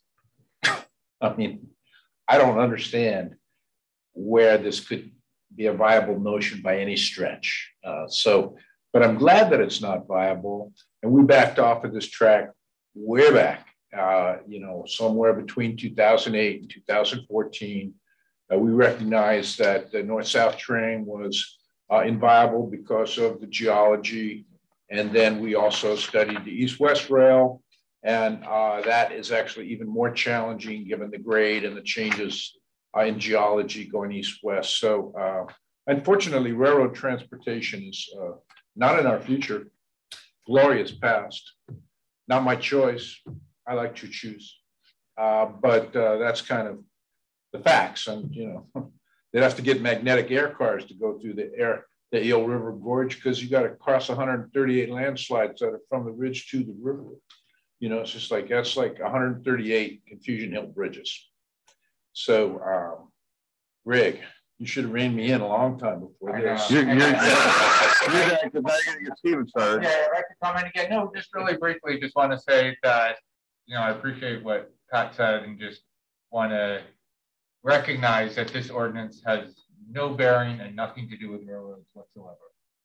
I mean, I don't understand where this could be a viable notion by any stretch. Uh, so, but I'm glad that it's not viable. And we backed off of this track way back, uh, you know, somewhere between two thousand eight and two thousand fourteen. Uh, we recognized that the north-south train was uh, inviable because of the geology. And then we also studied the east-west rail. And uh, that is actually even more challenging given the grade and the changes uh, in geology going east-west. So uh, unfortunately, railroad transportation is uh, not in our future. Glorious past. Not my choice. I like to choose. Uh, but uh, that's kind of the facts. And, you know, they'd have to get magnetic air cars to go through the air, the Eel River Gorge, because you got to cross one hundred thirty-eight landslides that are from the ridge to the river. You know, it's just like, that's like one hundred thirty-eight Confusion Hill bridges. So, um, Rig, you should have reined me in a long time before this. You're, you're, you're back to back to get Steven started. Yeah, I'd like to comment again. No, just really briefly, just want to say that, you know, I appreciate what Pat said and just want to recognize that this ordinance has no bearing and nothing to do with railroads whatsoever.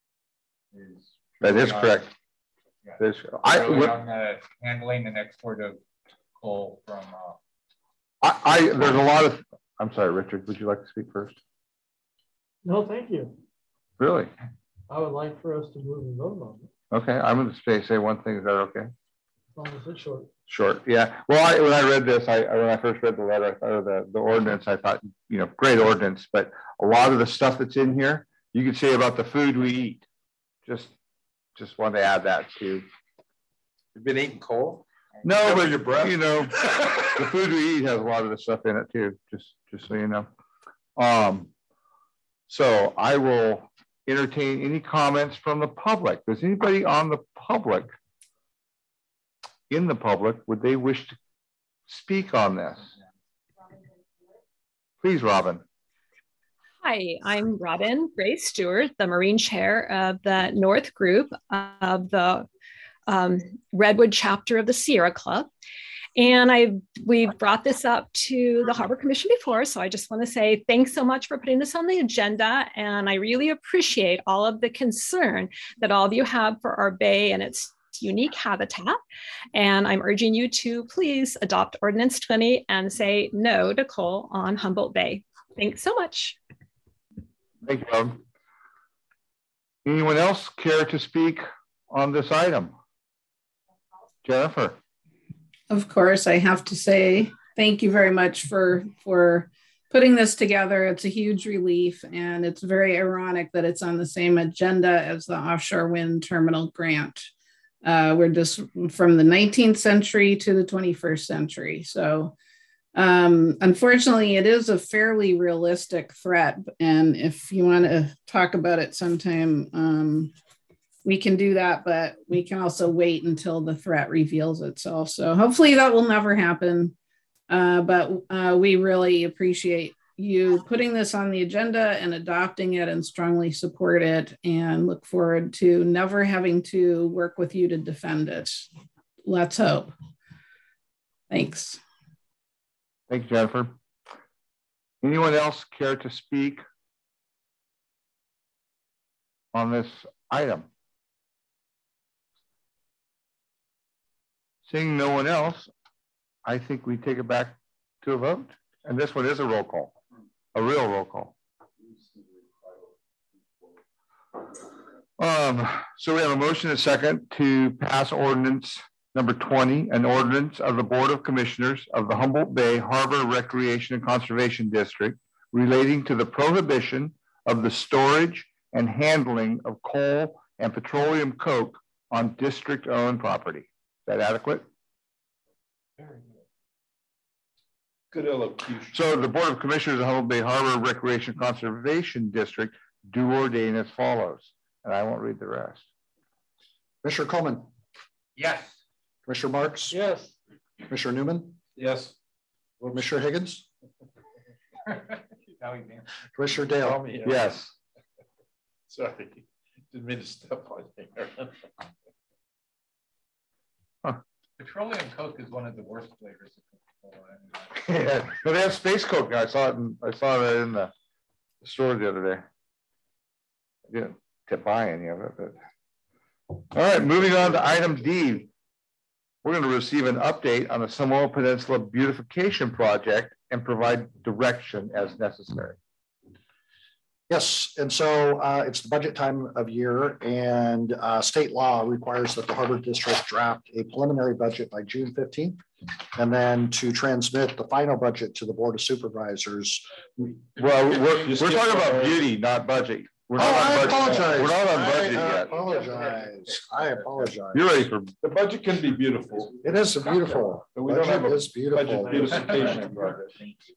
Is That is on, correct. Yeah, There's, I, really on the handling and export of coal from. Uh, I, I, there's a lot of, I'm sorry, Richard, would you like to speak first? No, thank you. Really? I would like for us to move and vote on it. Okay, I'm going to say, say one thing. Is that okay? As long as it's short. Short, yeah. Well, I, when I read this, I when I first read the letter, I thought of the, the ordinance, I thought, you know, great ordinance, but a lot of the stuff that's in here, you could say about the food we eat. Just, just wanted to add that too. You've been eating coal? No, but your breath. you know, the food we eat has a lot of the stuff in it too. Just, just so you know. Um, so I will entertain any comments from the public. Does anybody on the public, in the public, would they wish to speak on this? Please, Robin. Hi, I'm Robin Grace Stewart, the Marine Chair of the North Group of the um, Redwood chapter of the Sierra Club. And I we've brought this up to the Harbor Commission before, so I just want to say thanks so much for putting this on the agenda. And I really appreciate all of the concern that all of you have for our bay and its unique habitat. And I'm urging you to please adopt Ordinance twenty and say no to coal on Humboldt Bay. Thanks so much. Thank you, Robin. Anyone else care to speak on this item? Jennifer. Of course, I have to say thank you very much for for putting this together. It's a huge relief, and it's very ironic that it's on the same agenda as the offshore wind terminal grant. Uh, we're just from the nineteenth century to the twenty-first century. So um, unfortunately, it is a fairly realistic threat. And if you want to talk about it sometime, um, we can do that, but we can also wait until the threat reveals itself. So hopefully that will never happen. Uh, but uh, we really appreciate you putting this on the agenda and adopting it and strongly support it, and look forward to never having to work with you to defend it. Let's hope. Thanks. Thank you, Jennifer. Anyone else care to speak on this item? Seeing no one else, I think we take it back to a vote. And this one is a roll call, a real roll call. Um, so we have a motion and a second to pass ordinance number twenty, an ordinance of the Board of Commissioners of the Humboldt Bay Harbor Recreation and Conservation District relating to the prohibition of the storage and handling of coal and petroleum coke on district-owned property. Is that adequate? Very good. Good elocution. So the Board of Commissioners of Humboldt Bay Harbor Recreation Conservation District do ordain as follows, and I won't read the rest. Commissioner Coleman. Yes. Commissioner Marks. Yes. Commissioner Newman. Yes. Commissioner Higgins. Commissioner Dale. Yes. Sorry, didn't mean to step on you. Huh. Petroleum Coke is one of the worst flavors of Coca-Cola. Yeah, but they have space coke now. I saw it. In, I saw it in the store the other day. I didn't to buy any of it, but all right. Moving on to item D. We're going to receive an update on the Samoa Peninsula beautification project and provide direction as necessary. Yes, and so uh, it's the budget time of year, and uh, state law requires that the Harbor District draft a preliminary budget by June fifteenth, and then to transmit the final budget to the Board of Supervisors. Well, we're, we're talking about beauty, not budget. We're not oh, on I budget. apologize. We're not on budget I yet. apologize. I apologize. You're ready for the budget can be beautiful. It is beautiful. But we don't have a budget beautiful. budget beautification project.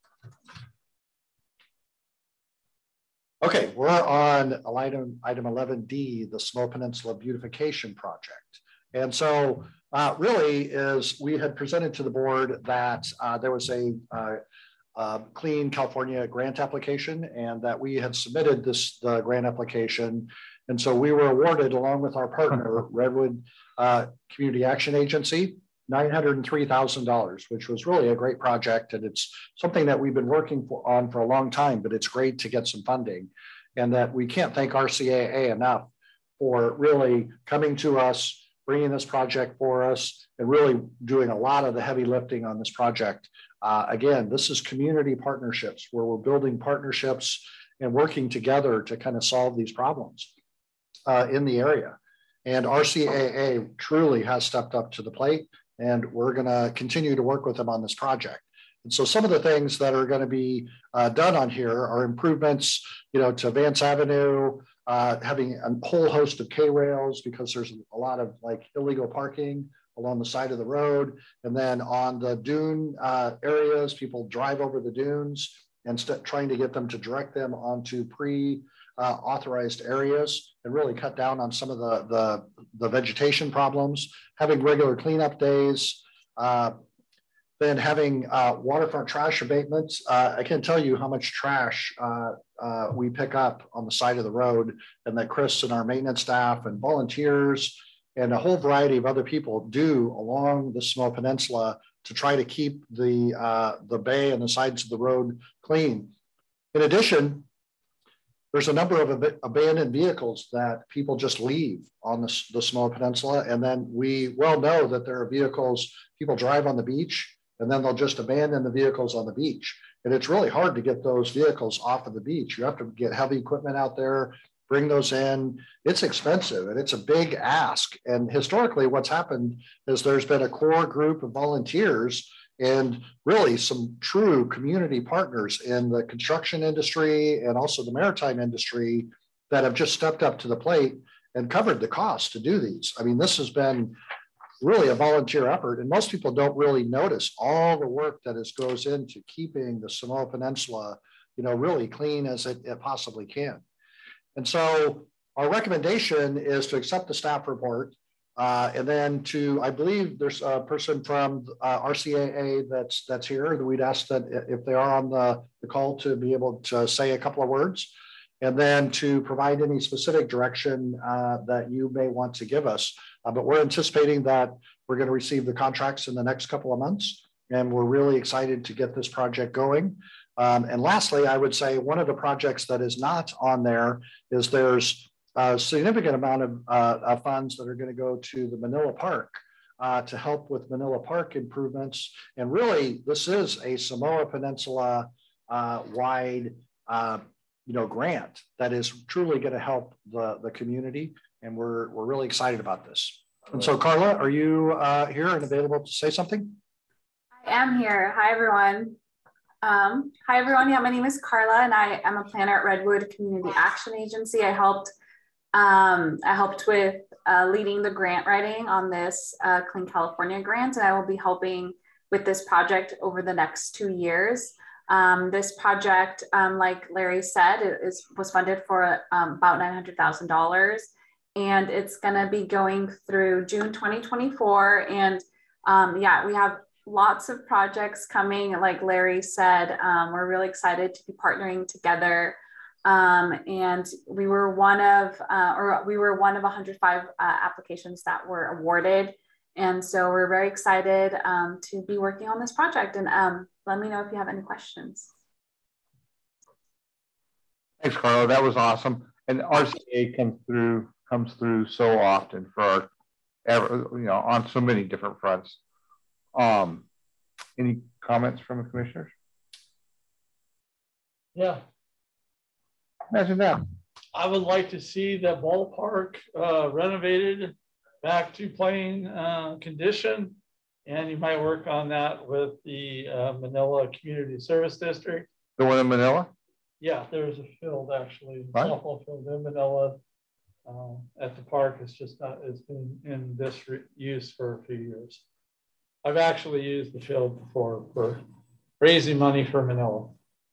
Okay, we're on item, item eleven D, the Samoa Peninsula Beautification Project. And so uh, really is we had presented to the board that uh, there was a uh, uh, Clean California grant application, and that we had submitted this the grant application. And so we were awarded, along with our partner, Redwood uh, Community Action Agency, nine hundred three thousand dollars, which was really a great project. And it's something that we've been working for, on for a long time, but it's great to get some funding. And that we can't thank R C A A enough for really coming to us, bringing this project for us, and really doing a lot of the heavy lifting on this project. Uh, again, this is community partnerships where we're building partnerships and working together to kind of solve these problems uh, in the area. And R C A A truly has stepped up to the plate, and we're going to continue to work with them on this project. And so some of the things that are going to be uh, done on here are improvements, you know, to Vance Avenue, uh, having a whole host of K-rails because there's a lot of like illegal parking along the side of the road. And then on the dune uh, areas, people drive over the dunes and trying to get them to direct them onto pre uh, authorized areas and really cut down on some of the, the, the vegetation problems, having regular cleanup days, uh, then having uh, waterfront trash abatements. Uh, I can't tell you how much trash uh, uh, we pick up on the side of the road, and that Chris and our maintenance staff and volunteers and a whole variety of other people do along the Samoa Peninsula to try to keep the, uh, the bay and the sides of the road clean. In addition, there's a number of ab abandoned vehicles that people just leave on the, the Samoa Peninsula. And then we well know that there are vehicles people drive on the beach, and then they'll just abandon the vehicles on the beach. And it's really hard to get those vehicles off of the beach. You have to get heavy equipment out there, bring those in. It's expensive and it's a big ask. And historically what's happened is there's been a core group of volunteers and really some true community partners in the construction industry and also the maritime industry that have just stepped up to the plate and covered the cost to do these. I mean, this has been really a volunteer effort, and most people don't really notice all the work that is goes into keeping the Samoa Peninsula, you know, really clean as it, it possibly can. And so our recommendation is to accept the staff report Uh, and then to, I believe there's a person from uh, R C A A that's that's here. We'd ask that if they are on the, the call to be able to say a couple of words, and then to provide any specific direction uh, that you may want to give us. Uh, but we're anticipating that we're going to receive the contracts in the next couple of months, and we're really excited to get this project going. Um, and lastly, I would say one of the projects that is not on there is there's a significant amount of, uh, of funds that are going to go to the Manila Park uh, to help with Manila Park improvements. And really, this is a Samoa Peninsula uh, wide uh, you know, grant that is truly going to help the, the community. And we're, we're really excited about this. And so, Carla, are you uh, here and available to say something? I am here. Hi, everyone. Um, hi, everyone. Yeah, my name is Carla, and I am a planner at Redwood Community Action Agency. I helped Um, I helped with uh, leading the grant writing on this uh, Clean California grant, and I will be helping with this project over the next two years. Um, this project, um, like Larry said, it is, was funded for um, about nine hundred thousand dollars, and it's going to be going through June twenty twenty-four. And um, yeah, we have lots of projects coming. Like Larry said, um, we're really excited to be partnering together. Um, and we were one of, uh, or we were one of one hundred five uh, applications that were awarded. And so we're very excited um, to be working on this project. And um, let me know if you have any questions. Thanks, Carla. That was awesome. And R C A comes through, comes through so often for our, you know, on so many different fronts. Um, any comments from the commissioners? Yeah. Imagine that. I would like to see that ballpark uh, renovated back to playing uh, condition. And you might work on that with the uh, Manila Community Service District. The one in Manila? Yeah, there's a field actually, right. softball field in Manila uh, at the park. It's just not, it's been in this use for a few years. I've actually used the field before for raising money for Manila.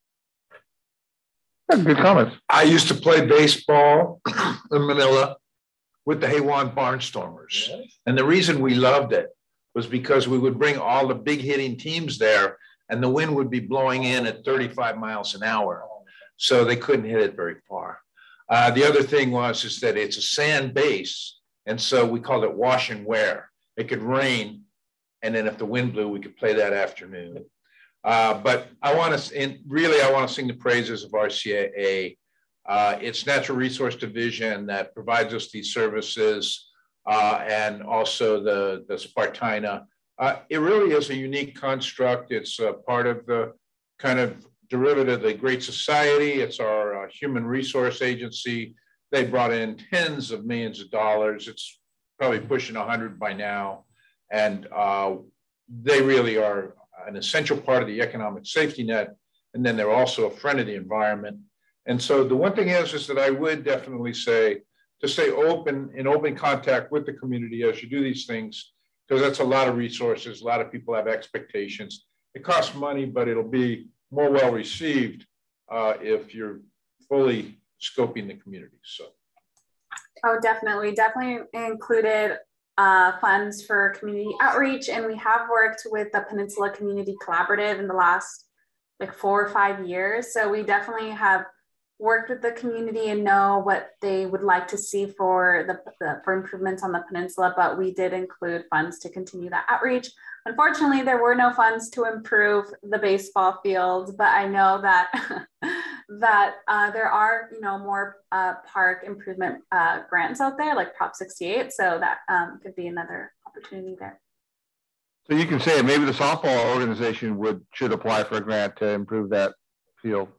Good comments. I used to play baseball in Manila with the Haywan Barnstormers. Yes. And the reason we loved it was because we would bring all the big hitting teams there and the wind would be blowing in at thirty-five miles an hour. So they couldn't hit it very far. Uh, the other thing was is that it's a sand base. And so we called it wash and wear. It could rain. And then if the wind blew, we could play that afternoon. Uh, but I want to, and really, I want to sing the praises of R C A A. Uh, it's Natural Resource Division that provides us these services, uh, and also the, the Spartina. Uh, it really is a unique construct. It's a part of the kind of derivative of the Great Society. It's our uh, human resource agency. They brought in tens of millions of dollars. It's probably pushing a hundred by now. And uh, they really are an essential part of the economic safety net. And then they're also a friend of the environment. And so the one thing is, is that I would definitely say to stay open, in open contact with the community as you do these things, because that's a lot of resources. A lot of people have expectations. It costs money, but it'll be more well received uh, if you're fully scoping the community. So. Oh, definitely. Definitely included uh, funds for community outreach. And we have worked with the Peninsula Community Collaborative in the last like four or five years. So we definitely have worked with the community and know what they would like to see for the, the for improvements on the peninsula, but we did include funds to continue that outreach. Unfortunately, there were no funds to improve the baseball fields, but I know that that uh, there are, you know, more uh, park improvement uh, grants out there, like Prop sixty-eight. So that um, could be another opportunity there. So you can say maybe the softball organization would should apply for a grant to improve that field,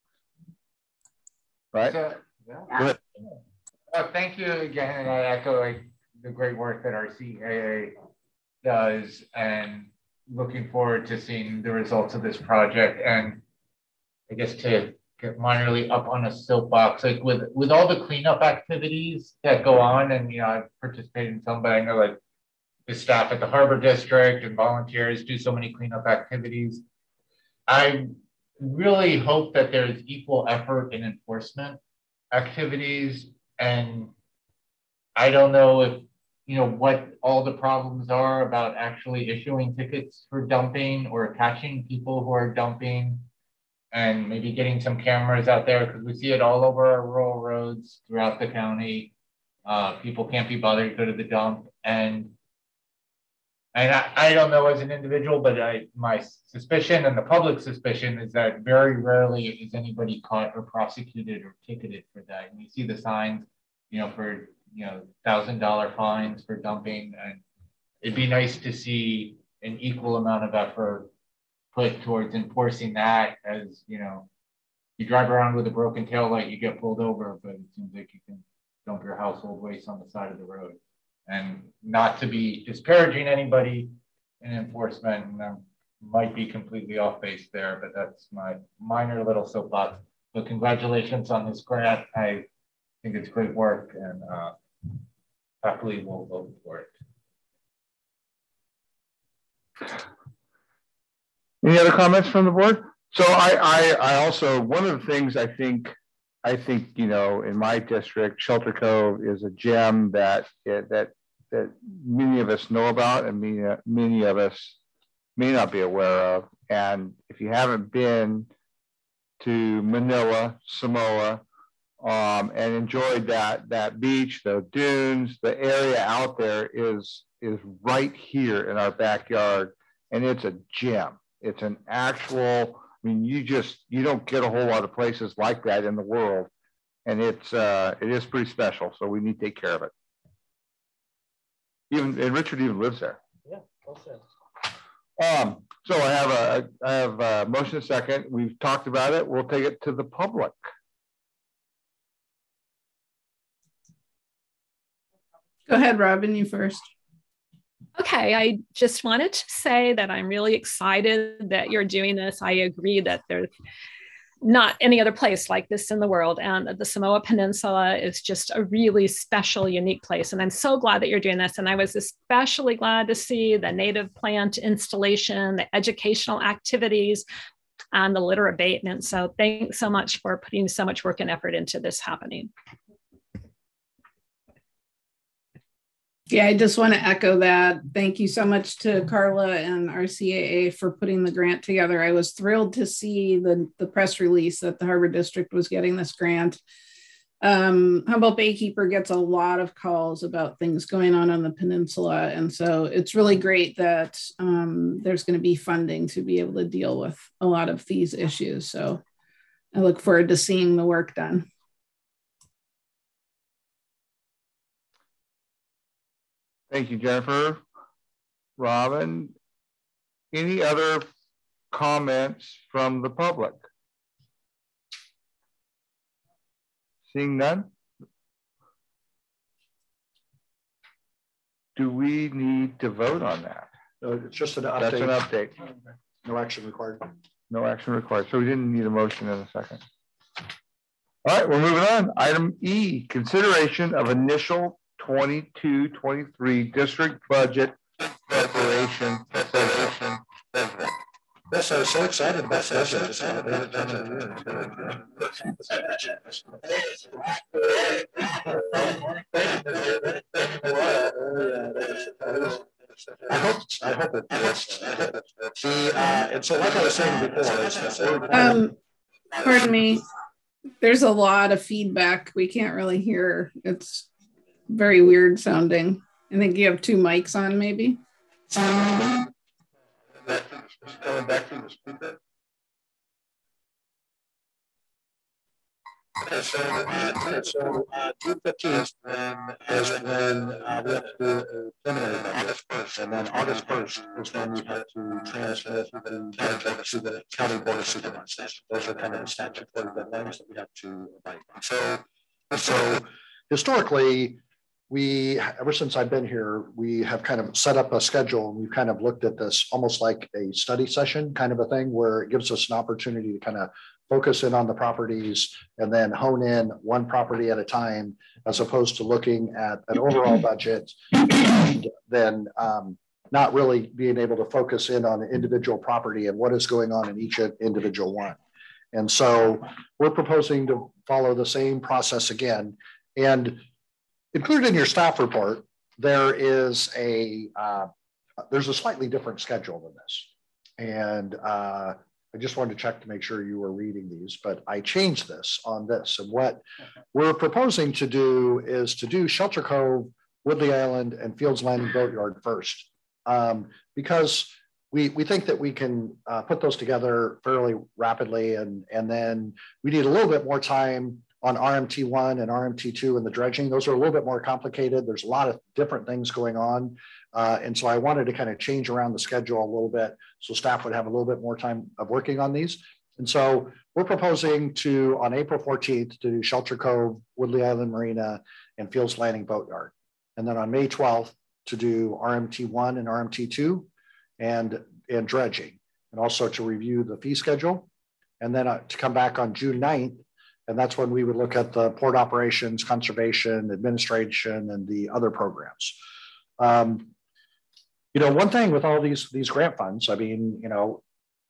right? So, yeah. Go ahead. Well, thank you again, and I echo like the great work that R C A A does, and looking forward to seeing the results of this project. And I guess to get minorly up on a soapbox, like with with all the cleanup activities that go on, and you know I've participated in some, but I know like the staff at the Harbor District and volunteers do so many cleanup activities. I really hope that there's equal effort in enforcement activities, and I don't know if you know, what all the problems are about actually issuing tickets for dumping or catching people who are dumping, and maybe getting some cameras out there, because we see it all over our rural roads throughout the county. Uh, people can't be bothered to go to the dump. And and I, I don't know as an individual, but I my suspicion and the public suspicion is that very rarely is anybody caught or prosecuted or ticketed for that. And you see the signs, you know, for, you know, thousand dollar fines for dumping. And it'd be nice to see an equal amount of effort put towards enforcing that. As, you know, you drive around with a broken tail light, you get pulled over, but it seems like you can dump your household waste on the side of the road. And not to be disparaging anybody in enforcement, and I might be completely off base there, but that's my minor little soapbox. But congratulations on this grant. I think it's great work, and uh, happily we'll vote for it. Any other comments from the board? So I, I, I also, one of the things I think, I think, you know, in my district, Shelter Cove is a gem that, that, that many of us know about and many, many of us may not be aware of. And if you haven't been to Manila, Samoa, um, and enjoyed that, that beach, the dunes, the area out there is, is right here in our backyard. And it's a gem. It's an actual, I mean, you just, you don't get a whole lot of places like that in the world. And it's, uh, it is pretty special. So we need to take care of it. Even, and Richard even lives there. Yeah, well said. Um, so I have a, I have a motion a second. We've talked about it. We'll take it to the public. Go ahead, Robin, you first. Okay, I just wanted to say that I'm really excited that you're doing this. I agree that there's not any other place like this in the world. And the Samoa Peninsula is just a really special, unique place. And I'm so glad that you're doing this. And I was especially glad to see the native plant installation, the educational activities, and the litter abatement. So thanks so much for putting so much work and effort into this happening. Yeah, I just want to echo that. Thank you so much to Carla and R C A A for putting the grant together. I was thrilled to see the, the press release that the Harbor District was getting this grant. Um, Humboldt Baykeeper gets a lot of calls about things going on on the peninsula. And so it's really great that um, there's going to be funding to be able to deal with a lot of these issues. So I look forward to seeing the work done. Thank you, Jennifer. Robin, any other comments from the public? Seeing none? Do we need to vote on that? No, it's just an update. That's an update. No action required. No action required. So we didn't need a motion in a second. All right, we're moving on. Item E, consideration of initial twenty-two twenty-three district budget preparation session. Yes, I was so excited about this. I just had a bit of time of the I hope, I hope it is. The, uh, and so like I was saying before, um, pardon me, there's a lot of feedback. We can't really hear. It's very weird sounding. I think you have two mics on, maybe. Going back to the speaker. Okay, so, uh, so uh, June fifteenth um, is when uh, we have to do a preliminary budget first, and then August first is when we have to transmit the budget to the county board of supervisors. Those are kind of the statutory deadlines that we have to abide by. So, so historically, we, ever since I've been here, we have kind of set up a schedule, and we've kind of looked at this almost like a study session kind of a thing, where it gives us an opportunity to kind of focus in on the properties and then hone in one property at a time, as opposed to looking at an overall budget and then um, not really being able to focus in on an individual property and what is going on in each individual one. And so we're proposing to follow the same process again. And included in your staff report there is a, uh, there's a slightly different schedule than this. And uh, I just wanted to check to make sure you were reading these, but I changed this on this. And what we're proposing to do is to do Shelter Cove, Woodley Island, and Fields Landing Boatyard first. Um, because we, we think that we can uh, put those together fairly rapidly. And, and then we need a little bit more time on R M T one and R M T two and the dredging. Those are a little bit more complicated. There's a lot of different things going on. Uh, and so I wanted to kind of change around the schedule a little bit so staff would have a little bit more time of working on these. And so we're proposing to, on April fourteenth, to do Shelter Cove, Woodley Island Marina, and Fields Landing Boatyard. And then on May twelfth, to do R M T one and R M T two and, and dredging, and also to review the fee schedule. And then uh, to come back on June ninth, and that's when we would look at the port operations, conservation, administration, and the other programs. Um, you know, one thing with all these, these grant funds, I mean, you know,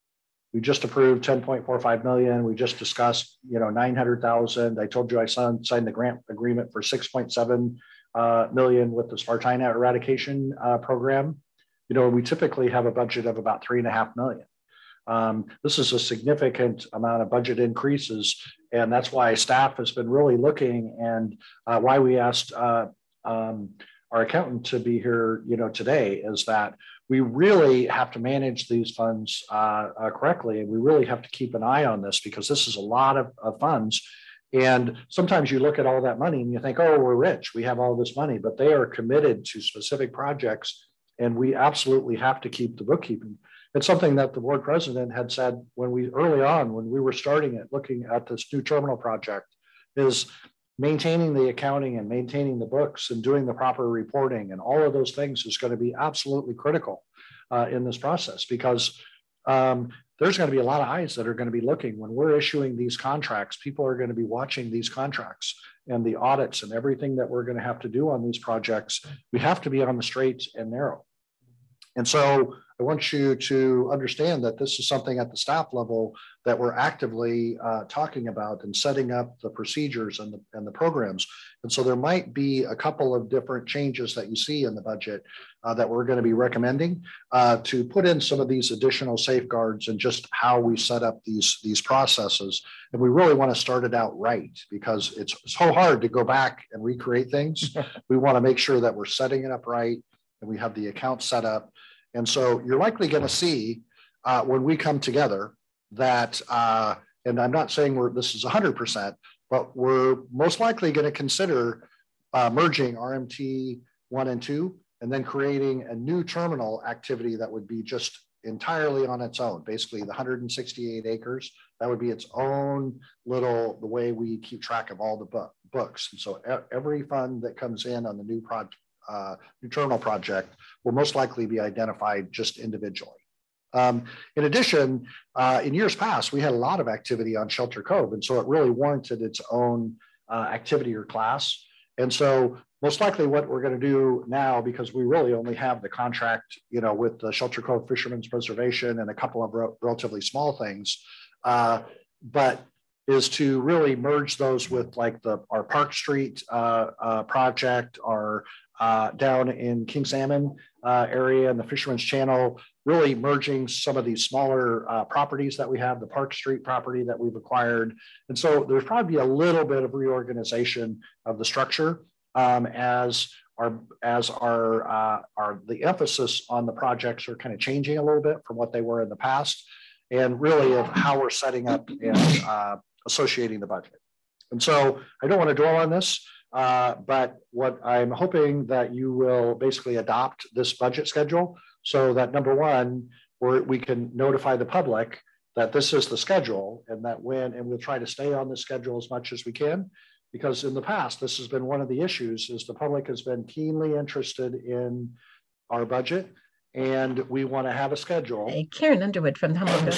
we just approved ten point four five million. We just discussed, you know, nine hundred thousand. I told you I signed, signed the grant agreement for six point seven uh, million with the Spartina eradication uh, program. You know, we typically have a budget of about three and a half million. Um, this is a significant amount of budget increases, and that's why staff has been really looking, and uh, why we asked uh, um, our accountant to be here, you know, today, is that we really have to manage these funds uh, uh, correctly, and we really have to keep an eye on this, because this is a lot of, of funds. And sometimes you look at all that money and you think, oh, we're rich, we have all this money, but they are committed to specific projects, and we absolutely have to keep the bookkeeping. It's something that the board president had said when we, early on, when we were starting it, looking at this new terminal project, is maintaining the accounting and maintaining the books and doing the proper reporting and all of those things is going to be absolutely critical uh, in this process, because um, there's going to be a lot of eyes that are going to be looking when we're issuing these contracts. People are going to be watching these contracts and the audits and everything that we're going to have to do on these projects. We have to be on the straight and narrow. And so I want you to understand that this is something at the staff level that we're actively uh, talking about and setting up the procedures and the, and the programs. And so there might be a couple of different changes that you see in the budget uh, that we're going to be recommending uh, to put in some of these additional safeguards and just how we set up these, these processes. And we really want to start it out right, because it's so hard to go back and recreate things. We want to make sure that we're setting it up right and we have the account set up. And so you're likely going to see uh, when we come together that, uh, and I'm not saying we're, this is one hundred percent, but we're most likely going to consider uh, merging R M T one and two, and then creating a new terminal activity that would be just entirely on its own. Basically the one hundred sixty-eight acres, that would be its own little, the way we keep track of all the book, books. And so every fund that comes in on the new project, Uh, new terminal project will most likely be identified just individually. Um, in addition, uh, in years past, we had a lot of activity on Shelter Cove, and so it really warranted its own uh, activity or class. And so most likely what we're going to do now, because we really only have the contract, you know, with the Shelter Cove Fishermen's Preservation and a couple of re relatively small things, uh, but is to really merge those with like the our Park Street uh, uh, project, our Uh, down in King Salmon uh, area and the Fisherman's Channel, really merging some of these smaller uh, properties that we have, the Park Street property that we've acquired. And so there's probably a little bit of reorganization of the structure um, as our, as our, uh, our, the emphasis on the projects are kind of changing a little bit from what they were in the past, and really of how we're setting up and uh, associating the budget. And so I don't want to dwell on this. Uh, but what I'm hoping that you will basically adopt this budget schedule, so that number one, we're, we can notify the public that this is the schedule, and that when, and we'll try to stay on the schedule as much as we can, because in the past, this has been one of the issues, is the public has been keenly interested in our budget, and we want to have a schedule. Hey, Karen Underwood from the Humboldt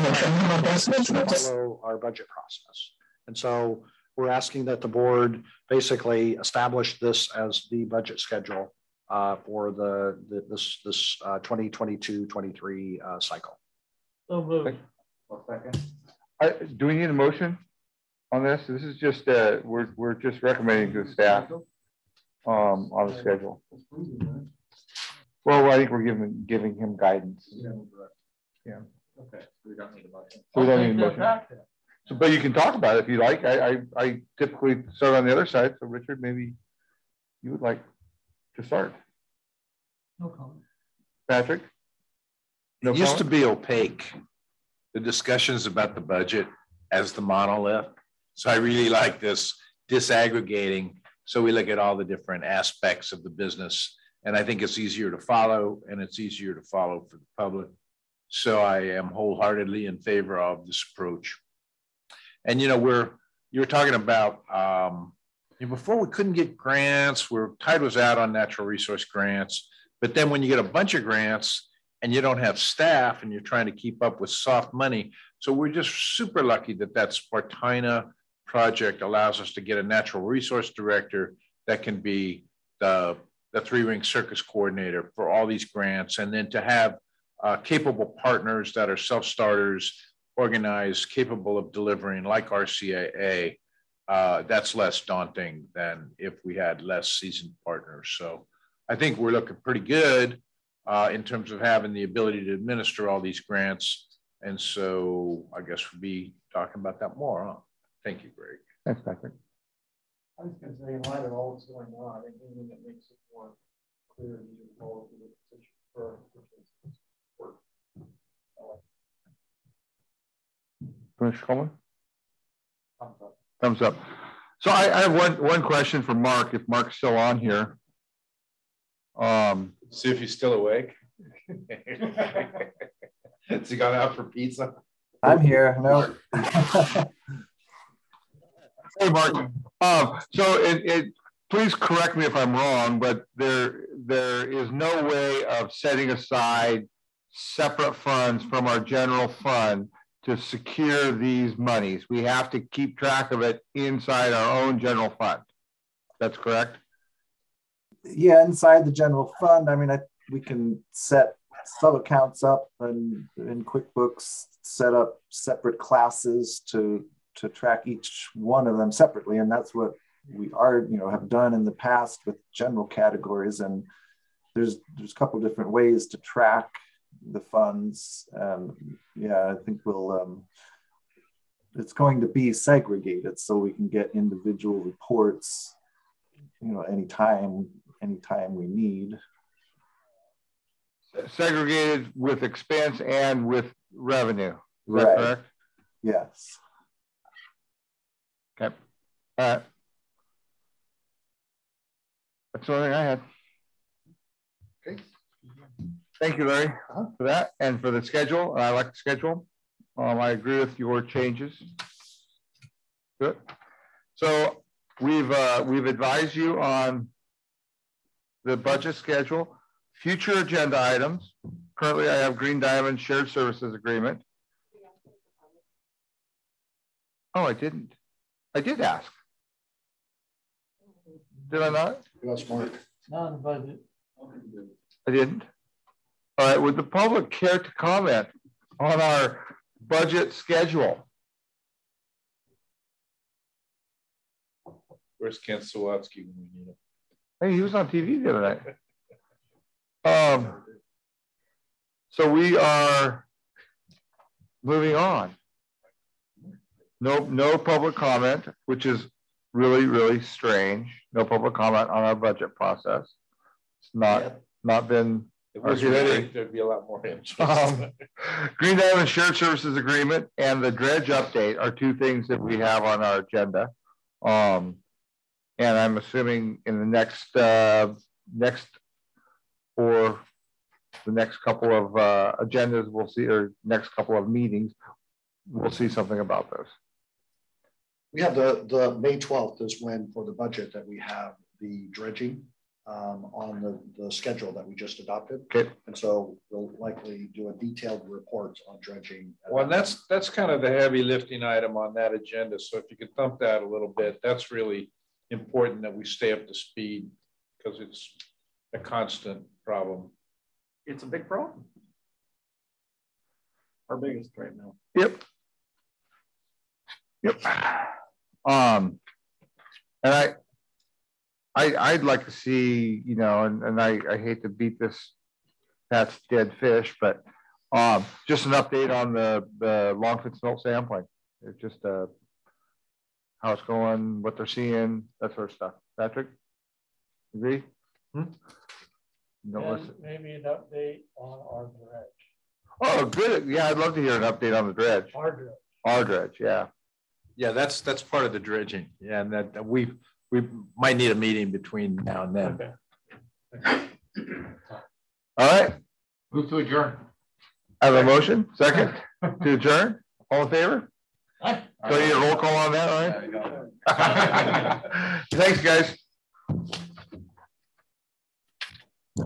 follow our budget process. And so we're asking that the board basically establish this as the budget schedule uh, for the, the this this uh, twenty twenty-two twenty-three uh, cycle. So moved. One second. I, do we need a motion on this? This is just uh, we're we're just recommending to the staff. um, on the schedule. Well, I think we're giving, giving him guidance. Yeah. Okay, we don't need a motion. So we don't need a motion. So, but you can talk about it if you like. I, I, I typically start on the other side. So Richard, maybe you would like to start. No comment. Patrick? No It used to comment? be opaque, the discussions about the budget as the monolith. So I really like this disaggregating. So we look at all the different aspects of the business. And I think it's easier to follow and it's easier to follow for the public. So I am wholeheartedly in favor of this approach. And, you know, we're, you were talking about, um, you know, before we couldn't get grants, we're Tide was out on natural resource grants. But then when you get a bunch of grants and you don't have staff and you're trying to keep up with soft money. So we're just super lucky that that Spartina project allows us to get a natural resource director that can be the, the three-ring circus coordinator for all these grants. And then to have uh, capable partners that are self-starters, organized, capable of delivering like R C A A, uh, that's less daunting than if we had less seasoned partners. So I think we're looking pretty good uh, in terms of having the ability to administer all these grants. And so I guess we'll be talking about that more. Huh? Thank you, Greg. Thanks, Patrick. I was going to say, in light of all that's going on, I think anything that makes it more clear and easier to follow through the position for work. Commissioner Coleman? Thumbs up. Thumbs up. So I, I have one, one question for Mark, if Mark's still on here. Um, See if he's still awake. Has he gone out for pizza? I'm here. No. Hey, Mark. Um, so it, it, please correct me if I'm wrong, but there, there is no way of setting aside separate funds from our general fund to secure these monies. We have to keep track of it inside our own general fund. That's correct? Yeah, inside the general fund, I mean, I, we can set sub accounts up and in QuickBooks, set up separate classes to to track each one of them separately. And that's what we are, you know, have done in the past with general categories. And there's there's a couple of different ways to track the funds. Um, yeah, I think we'll, um, it's going to be segregated so we can get individual reports, you know, anytime, anytime we need. Segregated with expense and with revenue. Is that Right. correct? Yes. Okay. All right. That's the only thing I had. Okay. Thank you, Larry, for that and for the schedule. I like the schedule. Um, I agree with your changes. Good. So we've uh, we've advised you on the budget schedule, future agenda items. Currently, I have Green Diamond Shared Services Agreement. Oh, I didn't. I did ask. Did I not? That's Mark. Non-budget. I didn't. All right, would the public care to comment on our budget schedule? Where's Ken Sawatsky when we need him? Hey, he was on T V the other night. Um, so we are moving on. No, no public comment, which is really, really strange. No public comment on our budget process. It's not, yeah. not been. If it was ready, there'd be a lot more interest. Um, Green Diamond Shared Services Agreement and the dredge update are two things that we have on our agenda. Um, and I'm assuming in the next, uh, next or the next couple of uh, agendas, we'll see, or next couple of meetings, we'll see something about those. We have the, the May twelfth is when for the budget that we have the dredging um, on the, the schedule that we just adopted. Okay. And so we'll likely do a detailed report on dredging. Well, and that's, that's kind of the heavy lifting item on that agenda. So if you could thump that a little bit, that's really important that we stay up to speed because it's a constant problem. It's a big problem. Our biggest right now. Yep. Yep. Um, and I, I, I'd like to see, you know, and, and I, I hate to beat this, that's dead fish, but um, just an update on the, the Longford silt sampling. It's just uh, how it's going, what they're seeing, that sort of stuff. Patrick, agree? Hmm? No, And maybe an update on our dredge. oh, good. Yeah, I'd love to hear an update on the dredge. Our dredge. Our dredge, yeah. Yeah, that's, that's part of the dredging. Yeah, and that we, we might need a meeting between now and then. Okay. All right. Move to adjourn. I have a motion, second, to adjourn. All in favor? So you need a roll call on that, all right? Thanks, guys.